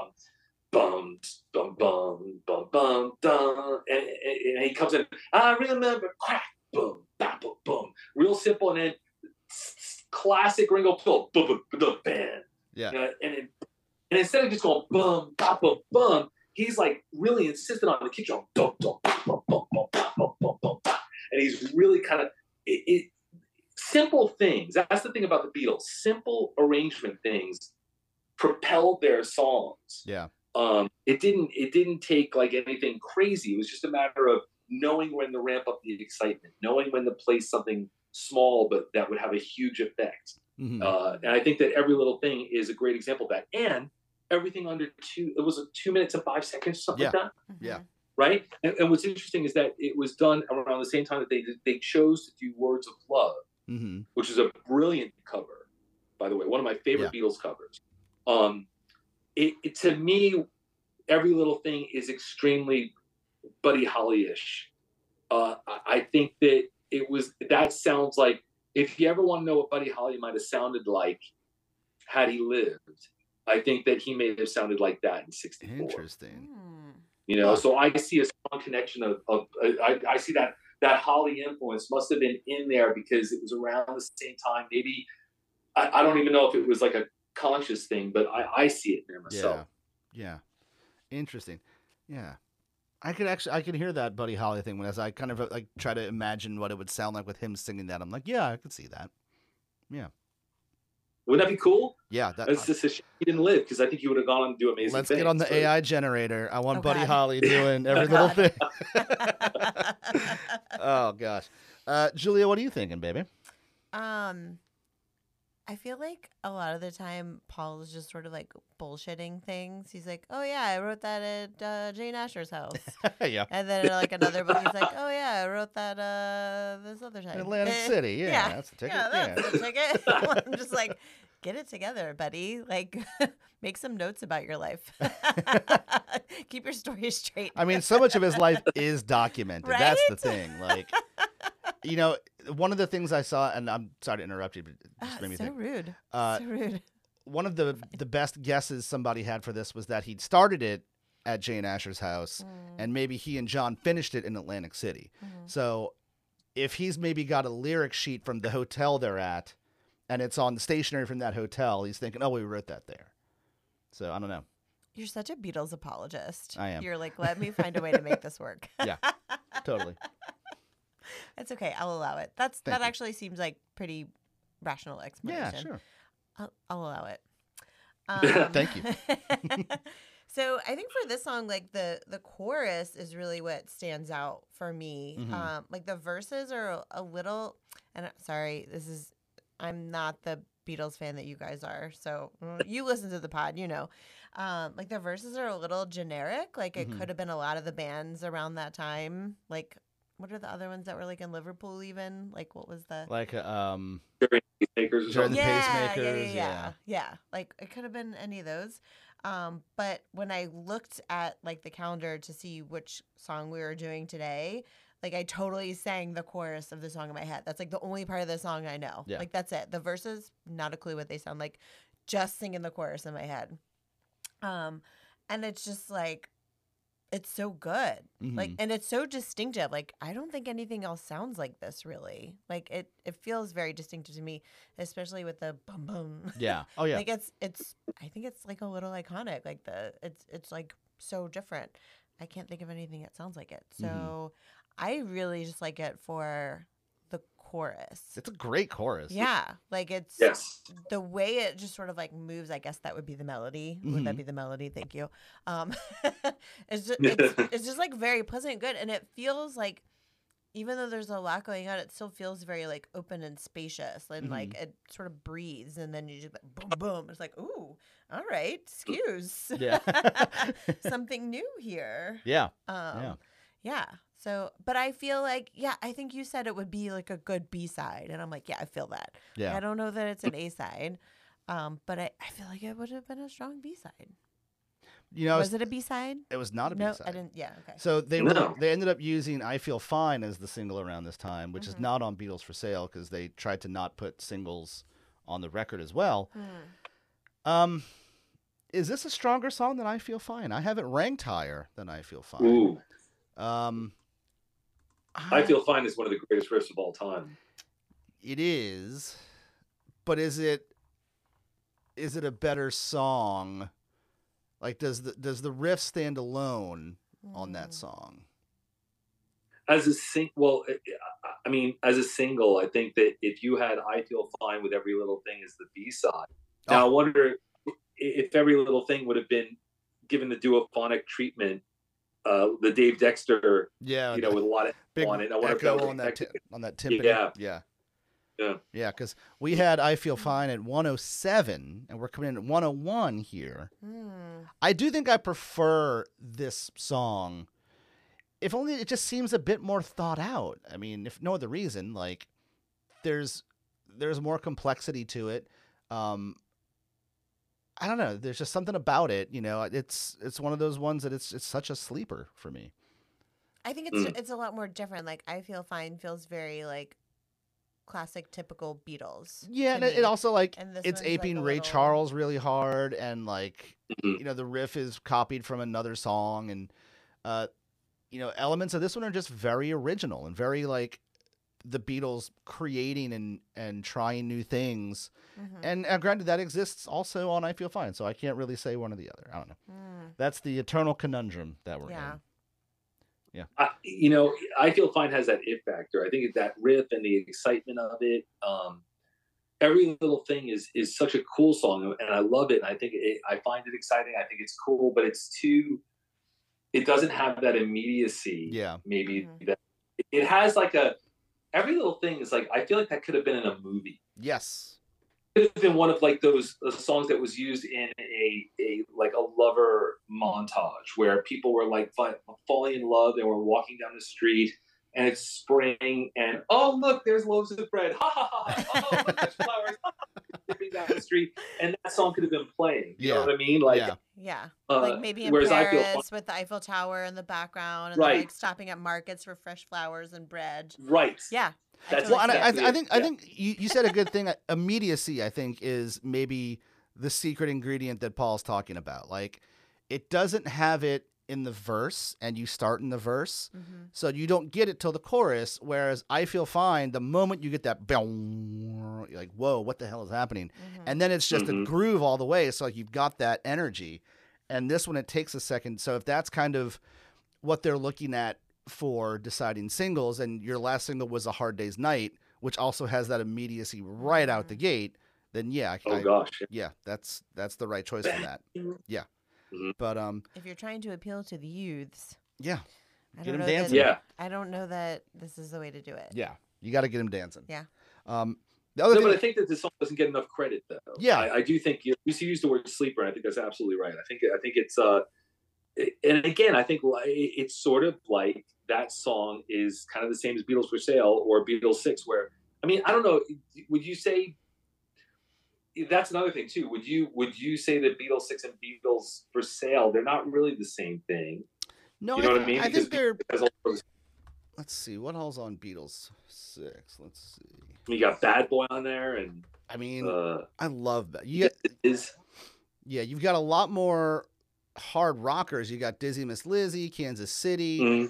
bum bum bum bum bum dum, and he comes in. I remember crack boom bap boom, real simple, and then classic Ringo Phil, band. Yeah. And instead of just going bum, bum, bum, bum, he's like really insistent on the kick drum, dum, dum, bum, bum, bum, bum, bum, bum, bum, bum. And he's really kind of simple things. That's the thing about the Beatles. Simple arrangement things propelled their songs. Yeah. It didn't take like anything crazy. It was just a matter of knowing when to ramp up the excitement, knowing when to play something small but that would have a huge effect. Mm-hmm. And I think that Every Little Thing is a great example of that. And everything under it was 2 minutes and 5 seconds, something like that. Yeah. Right. And what's interesting is that it was done around the same time that they chose to do Words of Love, Mm-hmm. which is a brilliant cover, by the way, one of my favorite Beatles covers. It to me, Every Little Thing is extremely Buddy Holly-ish. I think that sounds like, if you ever want to know what Buddy Holly might have sounded like had he lived, I think that he may have sounded like that in '64. Interesting. You know, so I see a strong connection I see that Holly influence must have been in there because it was around the same time. Maybe I don't even know if it was like a conscious thing, but I see it there myself. Yeah. Interesting. Yeah. I can hear that Buddy Holly thing as I kind of like try to imagine what it would sound like with him singing that. I'm like, yeah, I could see that. Yeah. Wouldn't that be cool? Yeah. It's just a shame he didn't live, because I think he would have gone on to do amazing Let's things. get on the AI generator. I want Buddy God. Holly doing every little thing. Oh, gosh. Julia, what are you thinking, baby? I feel like a lot of the time Paul is just sort of like bullshitting things. He's like, "Oh yeah, I wrote that at Jane Asher's house," Yeah. and then in like another book, he's like, "Oh yeah, I wrote that this other time." Atlantic City. Yeah, that's the ticket. Yeah, that's the ticket. I'm just like, get it together, buddy. Like, make some notes about your life. Keep your story straight. I mean, so much of his life is documented. Right? That's the thing. Like, you know, one of the things I saw, and I'm sorry to interrupt you, but it just made me so think. rude. Uh, So rude. One of the best guesses somebody had for this was that he'd started it at Jane Asher's house, and maybe he and John finished it in Atlantic City. So if he's maybe got a lyric sheet from the hotel they're at, and it's on the stationery from that hotel, he's thinking, oh, we wrote that there. So I don't know. You're such a Beatles apologist. I am. You're like, let me find a way to make this work. Yeah, totally. It's okay. I'll allow it. Thank you. Actually seems like pretty rational explanation. Yeah, sure. I'll allow it. Thank you. So I think for this song, like the chorus is really what stands out for me. Mhm. Like the verses are a little, and sorry, I'm not the Beatles fan that you guys are. So you listen to the pod, you know. Like the verses are a little generic. Like it could have been a lot of the bands around that time. Like, what are the other ones that were like in Liverpool even? Like what was the Like, During the Pacemakers or During the something. Pacemakers, yeah. Like it could have been any of those. But when I looked at like the calendar to see which song we were doing today, like I totally sang the chorus of the song in my head. That's like the only part of the song I know. Yeah. Like that's it. The verses, not a clue what they sound like. Just singing the chorus in my head. And it's just like, it's so good. Like, and it's so distinctive. Like, I don't think anything else sounds like this really. Like it feels very distinctive to me, especially with the bum bum. yeah. Oh, yeah. Like I think it's like a little iconic. Like it's like so different. I can't think of anything that sounds like it. So I really just like it for the chorus. It's a great chorus. Yeah. Like it's Yes. the way it just sort of like moves. I guess that would be the melody. Would that be the melody? Thank you. It's just like very pleasant and good. And it feels like, even though there's a lot going on, it still feels very like open and spacious, and like it sort of breathes, and then you just like, boom, boom. It's like, ooh, all right, excuse, Yeah. something new here. Yeah. Yeah. So, but I feel like, I think you said it would be like a good B-side, and I'm like, I feel that. Yeah. I don't know that it's an A-side, but I feel like it would have been a strong B-side. You know, Was it a B-side? it was not a No, B-side. I didn't. Yeah, okay. So they No. ended up using "I Feel Fine" as the single around this time, which is not on Beatles for Sale because they tried to not put singles on the record as well. Is this a stronger song than "I Feel Fine"? I have it ranked higher than "I Feel Fine." Ooh. I I Feel Fine is one of the greatest riffs of all time. It is, But is it a better song? Like, does the riff stand alone on that song? As a well, I mean, as a single, I think that if you had "I Feel Fine with Every Little Thing" as the B-side, now I wonder if "Every Little Thing" would have been given the duophonic treatment, the Dave Dexter, with a lot of big on it. I wonder if echo that on that timpani. Yeah. Because we had "I Feel Fine" at 107, and we're coming in at 101 here. I do think I prefer this song. If only it just seems a bit more thought out. I mean, if no other reason, like there's more complexity to it. I don't know. There's just something about it. It's one of those ones that it's such a sleeper for me. I think it's a lot more different. Like, "I Feel Fine" feels very like classic, typical Beatles. Yeah, and it also like And this it's one's, aping like, a Ray little- Charles really hard, and like the riff is copied from another song, and elements of this one are just very original and very like the Beatles creating and trying new things. And granted, that exists also on "I Feel Fine," so I can't really say one or the other. I don't know. That's the eternal conundrum that we're in. Yeah. I Feel Fine has that it factor. I think that riff and the excitement of it. Every Little Thing is such a cool song, and I love it. And I think I find it exciting. I think it's cool, but it doesn't have that immediacy. Yeah. Maybe that it has like Every Little Thing is like, I feel like that could have been in a movie. Yes. It could have been one of like those songs that was used in a lover montage where people were like falling in love. They were walking down the street and it's spring and oh look, there's loaves of bread. Ha ha ha! Oh look, there's flowers. Dipping down the street, and that song could have been playing. You know what I mean? Like, like maybe in whereas Paris with the Eiffel Tower in the background, and they're, like stopping at markets for fresh flowers and bread. Right. Yeah. That's well, and I think you said a good thing. Immediacy, I think, is maybe the secret ingredient that Paul's talking about. Like, it doesn't have it in the verse, and you start in the verse, so you don't get it till the chorus. Whereas "I Feel Fine," the moment you get that, you're like, whoa, what the hell is happening? And then it's just a groove all the way. So like you've got that energy. And this one, it takes a second. So if that's kind of what they're looking at for deciding singles, and your last single was "A Hard Day's Night," which also has that immediacy right out the gate, then that's the right choice for that. Yeah. But if you're trying to appeal to the youths, get him know dancing. I don't know that this is the way to do it. Yeah, you got to get him dancing. Yeah. The other thing, but I think that this song doesn't get enough credit, though. Yeah, I do think you used the word sleeper, and I think that's absolutely right. I think it's and again, I think it's sort of like that song is kind of the same as "Beatles for Sale" or "Beatles 6," where I mean, I don't know. Would you say? That's another thing too. Would you say that Beatles 6 and Beatles for Sale, they're not really the same thing? No, you know what I mean? I think they're. Let's see what all's on Beatles 6. Let's see. You got "Bad Boy" on there, and I mean, I love that. You've got a lot more hard rockers. You got "Dizzy Miss Lizzy," "Kansas City,"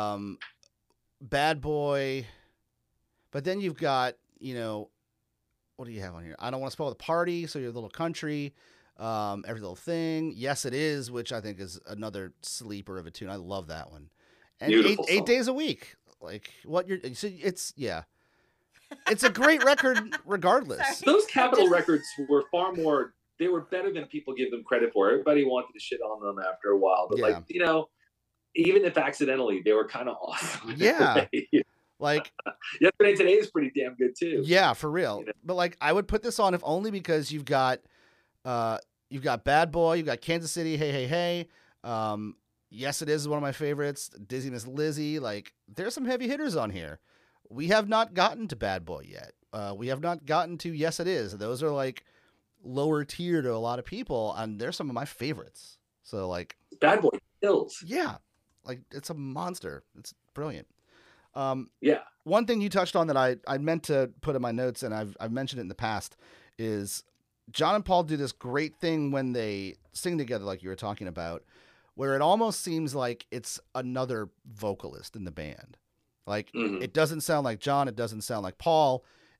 "Bad Boy," but then you've got what do you have on here? "I Don't Want to Spoil the Party," "So You're a Little Country," "Every Little Thing," "Yes It Is," which I think is another sleeper of a tune. I love that one. And eight days a week. Like what it's a great record regardless. Those Capitol records were far more. They were better than people give them credit for. Everybody wanted to shit on them after a while, but even if accidentally, they were kind of awesome. Yeah. Like Yesterday Today is pretty damn good too. Yeah, for real. But like I would put this on if only because you've got "Bad Boy," you've got "Kansas City," "Hey Hey Hey." "Yes It Is" one of my favorites. "Dizzy Miss Lizzy." Like there's some heavy hitters on here. We have not gotten to "Bad Boy" yet. We have not gotten to "Yes It Is." Those are like lower tier to a lot of people, and they're some of my favorites. So like "Bad Boy" kills. Yeah, like it's a monster. It's brilliant. One thing you touched on that I meant to put in my notes, and I've mentioned it in the past, is John and Paul do this great thing when they sing together, like you were talking about, where it almost seems like it's another vocalist in the band. Like it doesn't sound like John, it doesn't sound like Paul.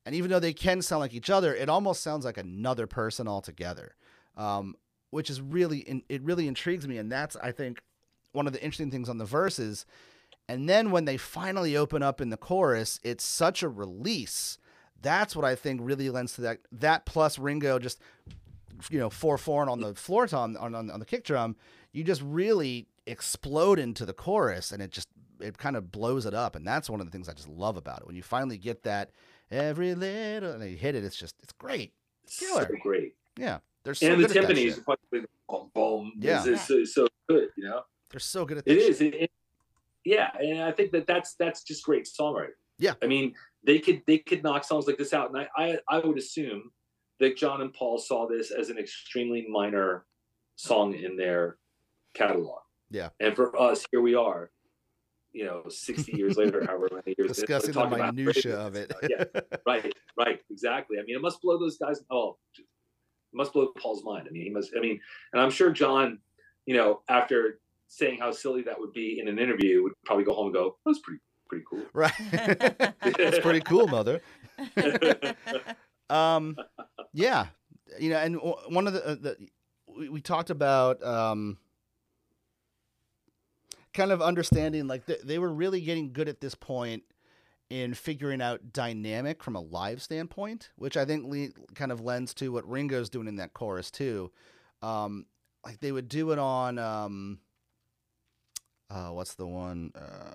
And even though they can sound like each other, it almost sounds like another person altogether, which is it really intrigues me. And that's, I think, one of the interesting things on the verses. And then when they finally open up in the chorus, it's such a release. That's what I think really lends to that plus Ringo just, 4/4 on the floor tom on the kick drum. You just really explode into the chorus, and it kind of blows it up. And that's one of the things I just love about it. When you finally get that every little, and they hit it, it's great. Killer. So great. Yeah. They're so and the good at that timpanis, shit. boom, boom, Yeah. is so good, They're so good at that It shit. is. Yeah, and I think that's just great songwriting. Yeah. I mean, they could knock songs like this out, and I would assume that John and Paul saw this as an extremely minor song in their catalog. Yeah. And for us, here we are, 60 years later, however many years, Discussing the talking about minutia of it. Yeah, right, exactly. I mean, it must blow those guys. Oh, it must blow Paul's mind. I mean, he must. I mean, and I'm sure John, after saying how silly that would be in an interview, would probably go home and go, "That's pretty cool." Right. That's pretty cool, mother. Yeah. And one of we talked about kind of understanding, like they were really getting good at this point in figuring out dynamic from a live standpoint, which I think kind of lends to what Ringo's doing in that chorus too. Like they would do it on, what's the one?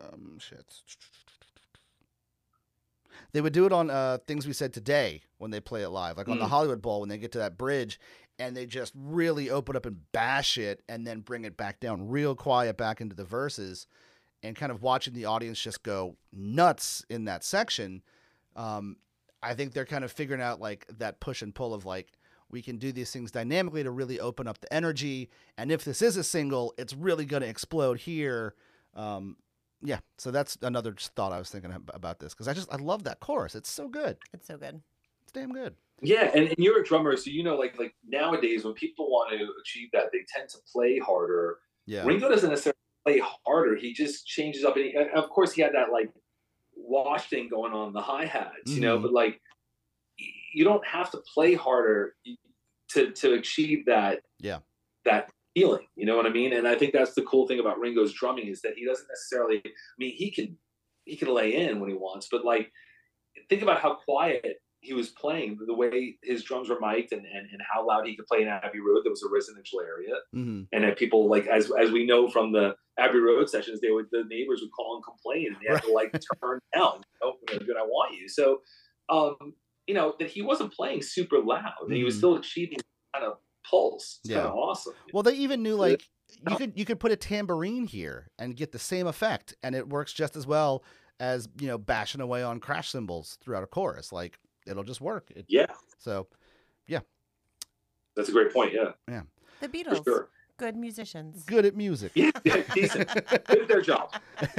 They would do it on Things We Said Today when they play it live, like on the Hollywood Bowl when they get to that bridge and they just really open up and bash it and then bring it back down real quiet back into the verses, and kind of watching the audience just go nuts in that section. I think they're kind of figuring out like that push and pull of like, we can do these things dynamically to really open up the energy. And if this is a single, it's really going to explode here. Yeah. So that's another thought I was thinking about this. Cause I love that chorus. It's so good. It's so good. It's damn good. Yeah. And you're a drummer. So, like nowadays when people want to achieve that, they tend to play harder. Yeah. Ringo doesn't necessarily play harder. He just changes up. And of course he had that like wash thing going on the hi-hats, but like, you don't have to play harder to achieve that. Yeah. That feeling, you know what I mean? And I think that's the cool thing about Ringo's drumming is that he doesn't necessarily. I mean, he can lay in when he wants, but like, think about how quiet he was playing, the way his drums were mic'd, and how loud he could play in Abbey Road. There was a residential area, and then people like as we know from the Abbey Road sessions, the neighbors would call and complain, and they had to like turn down. Good, I want you. So. That he wasn't playing super loud, and he was still achieving kind of pulse. It's kind of awesome. Well, they even knew like you could put a tambourine here and get the same effect, and it works just as well as bashing away on crash cymbals throughout a chorus. Like it'll just work. So, yeah. That's a great point. Yeah. Yeah. The Beatles. For sure. Good musicians. Good at music. Yeah, decent. Good at their job.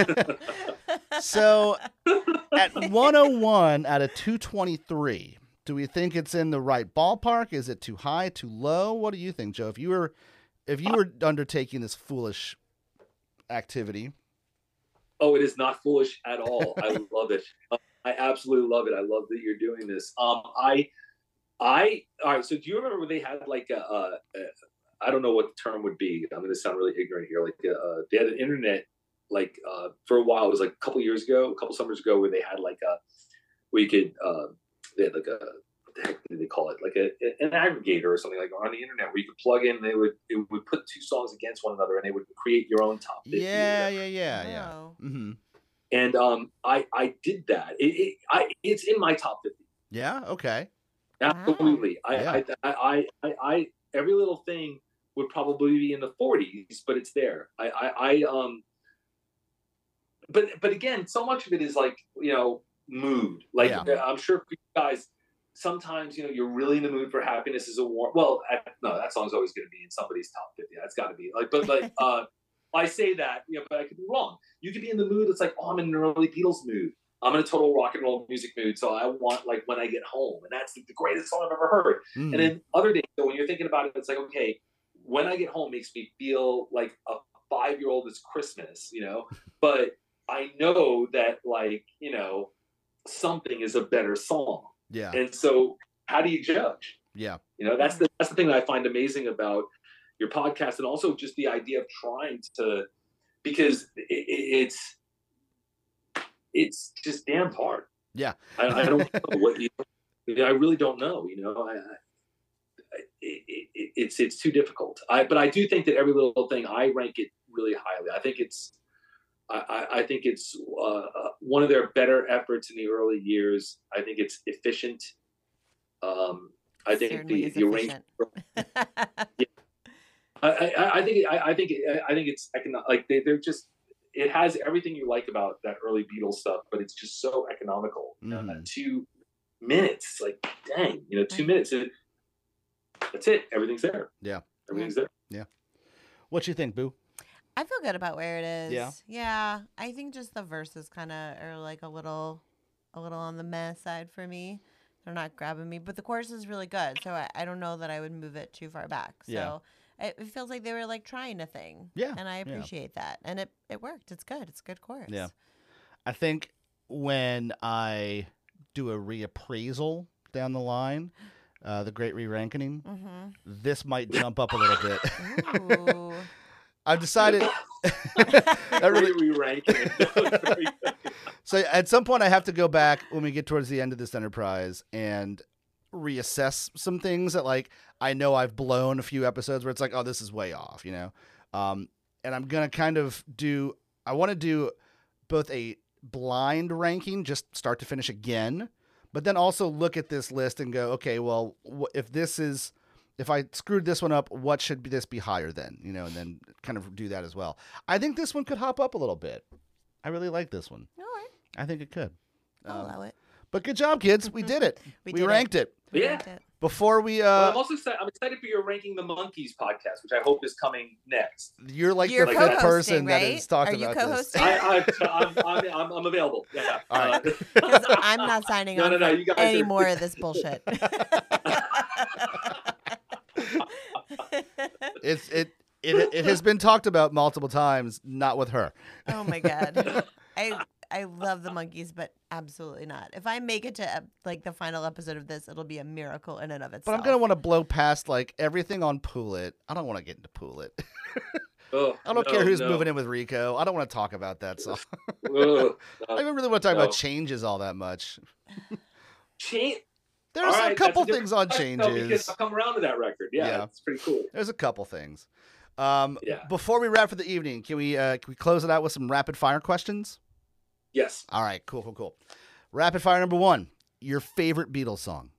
So at 101 out of 223, do we think it's in the right ballpark? Is it too high, too low? What do you think, Joe? If you were undertaking this foolish activity. Oh, it is not foolish at all. I love it. I absolutely love it. I love that you're doing this. All right. So do you remember when they had like I don't know what the term would be. I'm going to sound really ignorant here. Like they had an internet, like for a while. It was like a couple summers ago, where they had like they had like what the heck did they call it? Like an aggregator or something like on the internet where you could plug in. It would put two songs against one another, and they would create your own top 50. Yeah. Wow. Mm-hmm. And I did that. It's in my top 50. Yeah. Okay. Absolutely. Yeah. I every little thing would probably be in the 40s, but it's there. But again, so much of it is like, mood. Like I'm sure for you guys, sometimes, you're really in the mood for Happiness Is a Warm. Well, no, that song's always going to be in somebody's top 50. That's got to be but I say that, but I could be wrong. You could be in the mood. It's like, oh, I'm in an early Beatles mood. I'm in a total rock and roll music mood. So I want like When I Get Home. And that's the greatest song I've ever heard. Mm. And then other days, so when you're thinking about it, it's like, okay, When I Get Home makes me feel like a 5-year-old it's Christmas, but I know that like, Something is a better song. Yeah. And so, how do you judge? Yeah. You know, that's the thing that I find amazing about your podcast, and also just the idea of trying to, because it's just damn hard. Yeah. I don't know what I really don't know. You know, it's too difficult. But I do think that every little thing, I rank it really highly. I think it's one of their better efforts in the early years. I think it's efficient. I think Certainly is the arrangement. I think it's like they're just. It has everything you like about that early Beatles stuff, but it's just so economical. Mhm. 2 minutes, like dang, 2 minutes. That's it. Everything's there. Yeah. Everything's there. What you think, Boo? I feel good about where it is. Yeah. Yeah. I think just the verses kind of are like a little on the meh side for me. They're not grabbing me, but the chorus is really good. So I don't know that I would move it too far back. So Yeah. it feels like they were like trying a thing. Yeah, And I yeah. appreciate that. And it worked. It's good. It's a good chorus. Yeah. I think when I do a reappraisal down the line, the great re-ranking, Mm-hmm. this might jump up a little bit. Ooh. I've decided that really. Re-ranking it. So at some point, I have to go back when we get towards the end of this enterprise and reassess some things that, like, I know I've blown a few episodes where it's like, oh, this is way off, and I'm gonna kind of I want to do both a blind ranking, just start to finish again, but then also look at this list and go, okay, well, if I screwed this one up, what should this be higher than, and then kind of do that as well. I think this one could hop up a little bit. I really like this one. All right. I think it could. I'll allow it. But good job, kids. We did it. We We did it. ranked it. We Yeah. liked it. Before we, Well, I'm also excited. I'm excited for your Ranking the Monkeys podcast, which I hope is coming next. you're like You're the co-hosting, fifth person that right? has talked Are you about this. co-hosting? I'm available. Yeah. All right. Because I'm not signing on No. You guys any are- more of this bullshit. It has been talked about multiple times, not with her. Oh my god. I love the Monkeys, but absolutely not. If I make it to like the final episode of this, it'll be a miracle in and of But itself. I'm gonna want to blow past like everything on Pool It. I don't want to get into Pool It. Oh, I don't care who's moving in with Rico. I don't want to talk about that song. Oh, I don't really want to talk No. about Changes all that much. Change. There's All a right, couple that's a things on different- No, Changes. because I've come around to that record. Yeah, Yeah. it's pretty cool. There's a couple things. Yeah. Before we wrap for the evening, can we close it out with some rapid fire questions? Yes. All right, cool. Rapid fire number 1. Your favorite Beatles song?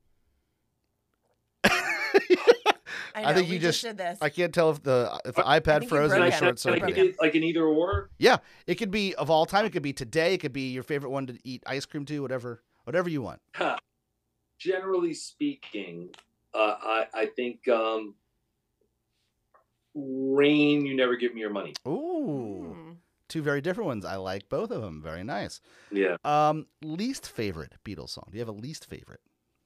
I think we you just just- did this. I can't tell if the I iPad think you froze or broke the it. short Can I circuit. give it like an either or? Yeah, it could be of all time. It could be today. It could be your favorite one to eat ice cream to. Whatever you want. Generally speaking, I think Rain, You Never Give Me Your Money. Ooh, Mm. 2 very different ones. I like both of them. Very nice. Yeah. Least favorite Beatles song? Do you have a least favorite?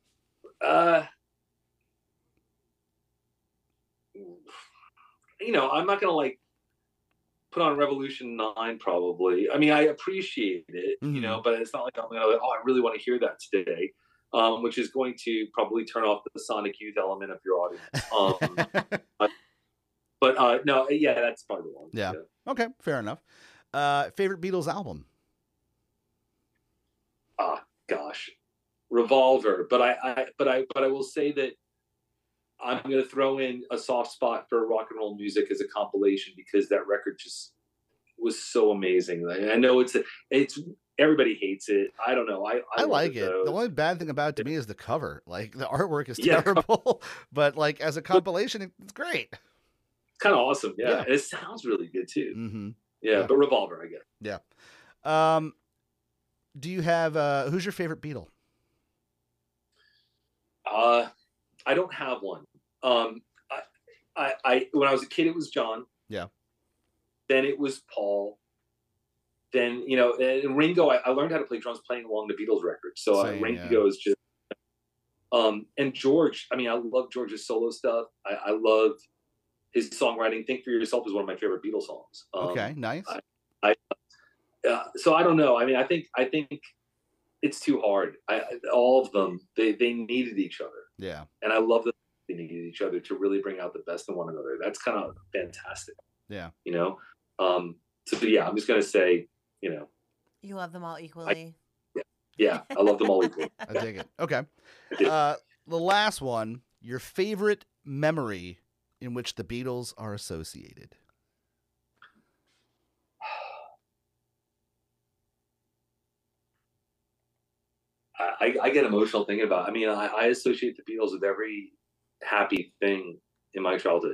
I'm not gonna like put on Revolution 9 probably. I mean, I appreciate it, Mhm. but it's not like I'm gonna I really want to hear that today. Which is going to probably turn off the Sonic Youth element of your audience. But no, yeah, that's probably the one. Yeah. Okay, fair enough. Favorite Beatles album? Gosh, Revolver. But I will say that I'm going to throw in a soft spot for rock and roll music as a compilation because that record just was so amazing. I know it's everybody hates it. I don't know. I like it. though. The only bad thing about it to me is the cover. Like the artwork is Yeah. terrible, but like as a compilation, it's great. It's kind of awesome. Yeah. Yeah. And it sounds really good too. Mm-hmm. Yeah, Yeah. but Revolver, I guess. Yeah. Do you have who's your favorite Beatle? I don't have one. I when I was a kid, it was John. Yeah. Then it was Paul. Then and Ringo. I learned how to play drums playing along the Beatles records. So Same, Ringo is just. And George. I mean, I love George's solo stuff. I love his songwriting. Think for Yourself is one of my favorite Beatles songs. Okay, nice. So I don't know. I mean, I think it's too hard. All of them, they needed each other, Yeah. and I love that they needed each other to really bring out the best in one another. That's kind of fantastic. Yeah. You know, so yeah, I'm just gonna say, you know, You love them all equally. yeah, I love them all equally. I dig it. Okay. Yeah. The last one, your favorite memory in which the Beatles are associated. I get emotional thinking about it. I mean, I associate the Beatles with every happy thing in my childhood.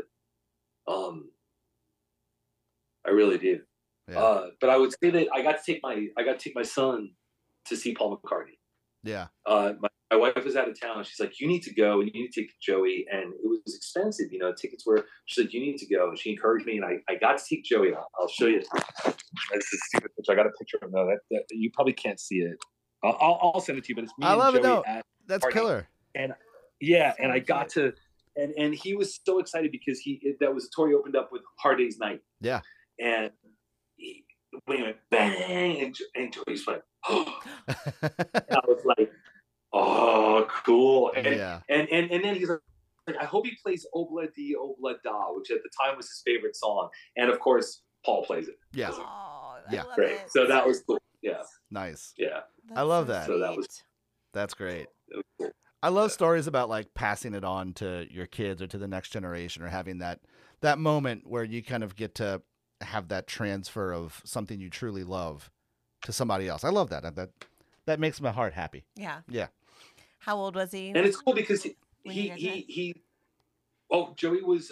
I really do. Yeah. But I would say that I got to take my son to see Paul McCartney. Yeah. My wife was out of town. She's like, you need to go and you need to take Joey. And it was expensive, you know, tickets were, she's like, you need to go. And she encouraged me, and I got to take Joey. I'll show you. That's a stupid picture. I got a picture of him though. That you probably can't see it. I'll send it to you, but it's me I and love Joey it though. at That's party. killer. And yeah, So and I got to, and he was so excited because that was a tour he opened up with Hard Day's Night. Yeah. And when he went bang, and Joey's like, oh. And I was like, oh, cool. And, Yeah. and then he's like, I hope he plays Obla Di Obla Da, which at the time was his favorite song. And of course, Paul plays it. Yeah. Oh, Yeah. I love Great. it. So that was cool. Yeah. Nice. Yeah. I love that. So that was- sweet. That's great. That was cool. I love stories about like passing it on to your kids or to the next generation, or having that moment where you kind of get to have that transfer of something you truly love to somebody else. I love that. That makes my heart happy. Yeah. Yeah. How old was he? And it's cool because When you guys met? Joey was,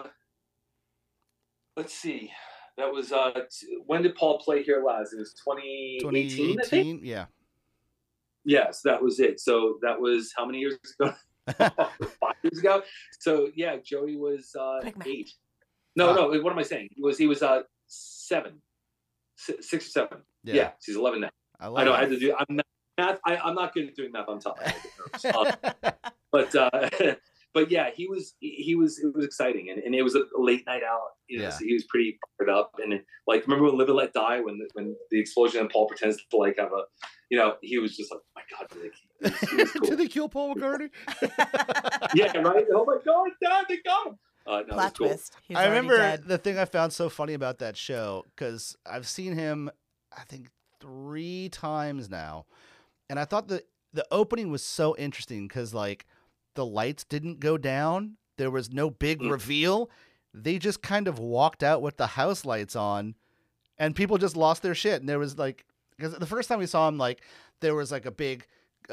let's see, that was, when did Paul play here last? It was 2018, I think? 2018. Yeah. Yes, that was it. So that was how many years ago? 5 years ago. So yeah, Joey was Quick math. 8. No, what am I saying? He was 7, 6 or 7. Yeah, she's 11 now. I I know. I it. had to do. I'm not good at doing math on top. I get nervous. But yeah, he was. It was exciting, and it was a late night out. You know, Yeah. so he was pretty fired up. And like, remember when Live and Let Die, when the explosion, and Paul pretends to like have a, you know, he was just like, oh my God, like, he was cool. Did they kill Paul McCartney? Yeah, right. Oh my God, Dad, they got him. No, it was Plot cool. twist. He's I already remember dead. the thing I found so funny about that show, because I've seen him, I think 3 times now, and I thought the opening was so interesting because like the lights didn't go down, there was no big reveal, they just kind of walked out with the house lights on, and people just lost their shit. And there was like, because the first time we saw him, like there was like a big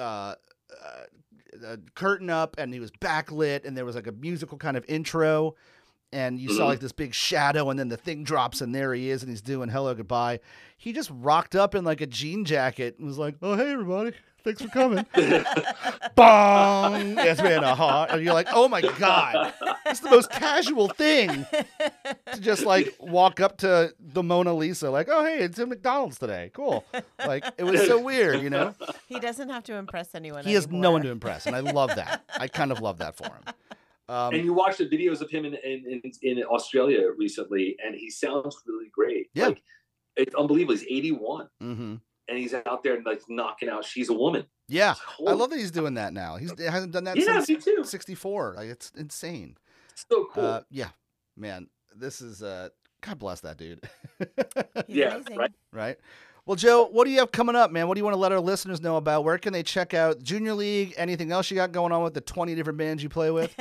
curtain up, and he was backlit, and there was like a musical kind of intro, and you saw like this big shadow, and then the thing drops, and there he is, and he's doing Hello Goodbye. He just rocked up in like a jean jacket and was like, oh, hey everybody, thanks for coming. Bong! It's been a hot. And you're like, oh my God, it's the most casual thing to just like walk up to the Mona Lisa, like, oh hey, it's in McDonald's today, cool. Like, it was so weird, you know. He doesn't have to impress anyone. He has no one to anymore. impress, and I love that. I kind of love that for him. And you watched the videos of him in Australia recently, and he sounds really great. Yeah. Like, it's unbelievable. He's 81, Mm-hmm. and he's out there like knocking out She's a Woman. Yeah, Holy- I love that he's doing that now. He hasn't done that Yeah, me since too. '64. Like, it's insane. So cool. Yeah, man, this is God bless that dude. He's Yeah, amazing. right. Right. Well, Joe, what do you have coming up, man? What do you want to let our listeners know about? Where can they check out Junior League? Anything else you got going on with the 20 different bands you play with?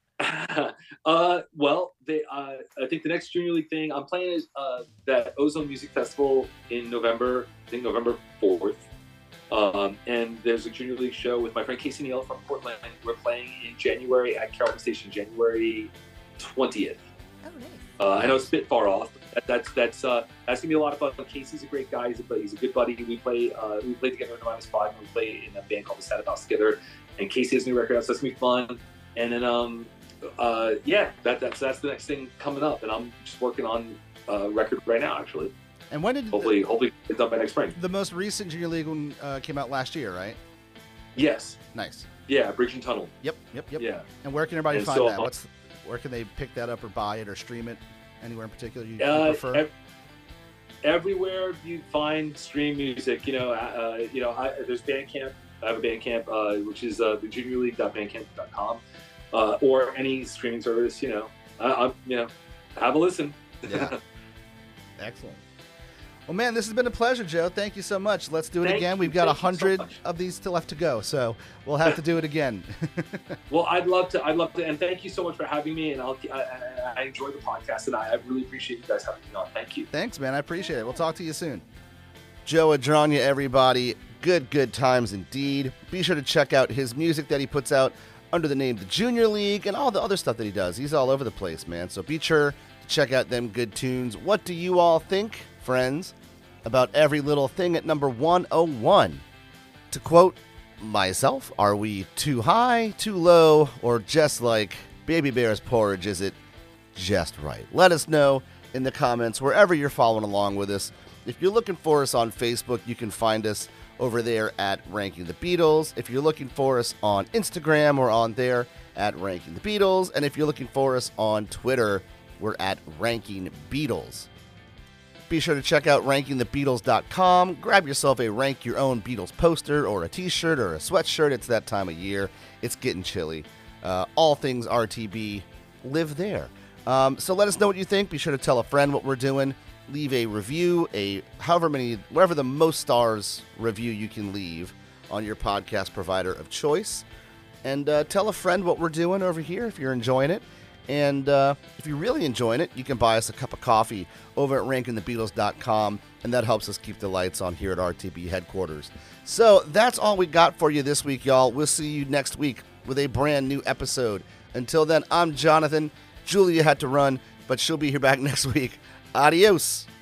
Well, I think the next Junior League thing I'm playing is that Ozone Music Festival in November. I think November 4th. And there's a Junior League show with my friend Casey Neal from Portland. We're playing in January at Carrollton Station, January 20th. Oh, nice. I know it's a bit far off. But that's gonna be a lot of fun. Casey's a great guy. He's a good buddy. We play together in the -5, and we play in a band called the Sad House together. And Casey has a new record out, so that's gonna be fun. And then that's the next thing coming up. And I'm just working on a record right now, actually. And when did Hopefully it's done by next spring. the most recent Junior League one came out last year, right? Yes. Nice. Yeah. Bridge and Tunnel. Yep. Yeah. And where can everybody And find so- that? Where can they pick that up or buy it or stream it? Anywhere in particular you Uh, prefer? everywhere you find stream music, there's Bandcamp. I have a Bandcamp, which is thejuniorleague.bandcamp.com, or any streaming service. Have a listen. Yeah. Excellent. Well, man, this has been a pleasure, Joe. Thank you so much. Let's do it again. We've got 100 of these still left to go, so we'll have to do it again. Well, I'd love to, and thank you so much for having me. And I enjoy the podcast, and I really appreciate you guys having me on. Thank you. Thanks, man. I appreciate it. We'll talk to you soon. Joe Adragna, everybody. Good times indeed. Be sure to check out his music that he puts out under the name The Junior League and all the other stuff that he does. He's all over the place, man. So be sure to check out them good tunes. What do you all think, friends, about every little thing at number 101? To quote myself, are we too high, too low, or just like Baby Bear's porridge? Is it just right? Let us know in the comments wherever you're following along with us. If you're looking for us on Facebook, you can find us over there at Ranking the Beatles. If you're looking for us on Instagram, we're on there at Ranking the Beatles. And if you're looking for us on Twitter, we're at Ranking Beatles. Be sure to check out rankingthebeatles.com. Grab yourself a Rank Your Own Beatles poster or a t-shirt or a sweatshirt. It's that time of year. It's getting chilly. All things RTB live there. So let us know what you think. Be sure to tell a friend what we're doing. Leave a review, wherever the most stars review you can leave on your podcast provider of choice. And tell a friend what we're doing over here if you're enjoying it. And if you're really enjoying it, you can buy us a cup of coffee over at rankingthebeatles.com, and that helps us keep the lights on here at RTB headquarters. So that's all we got for you this week, y'all. We'll see you next week with a brand new episode. Until then, I'm Jonathan. Julia had to run, but she'll be here back next week. Adios.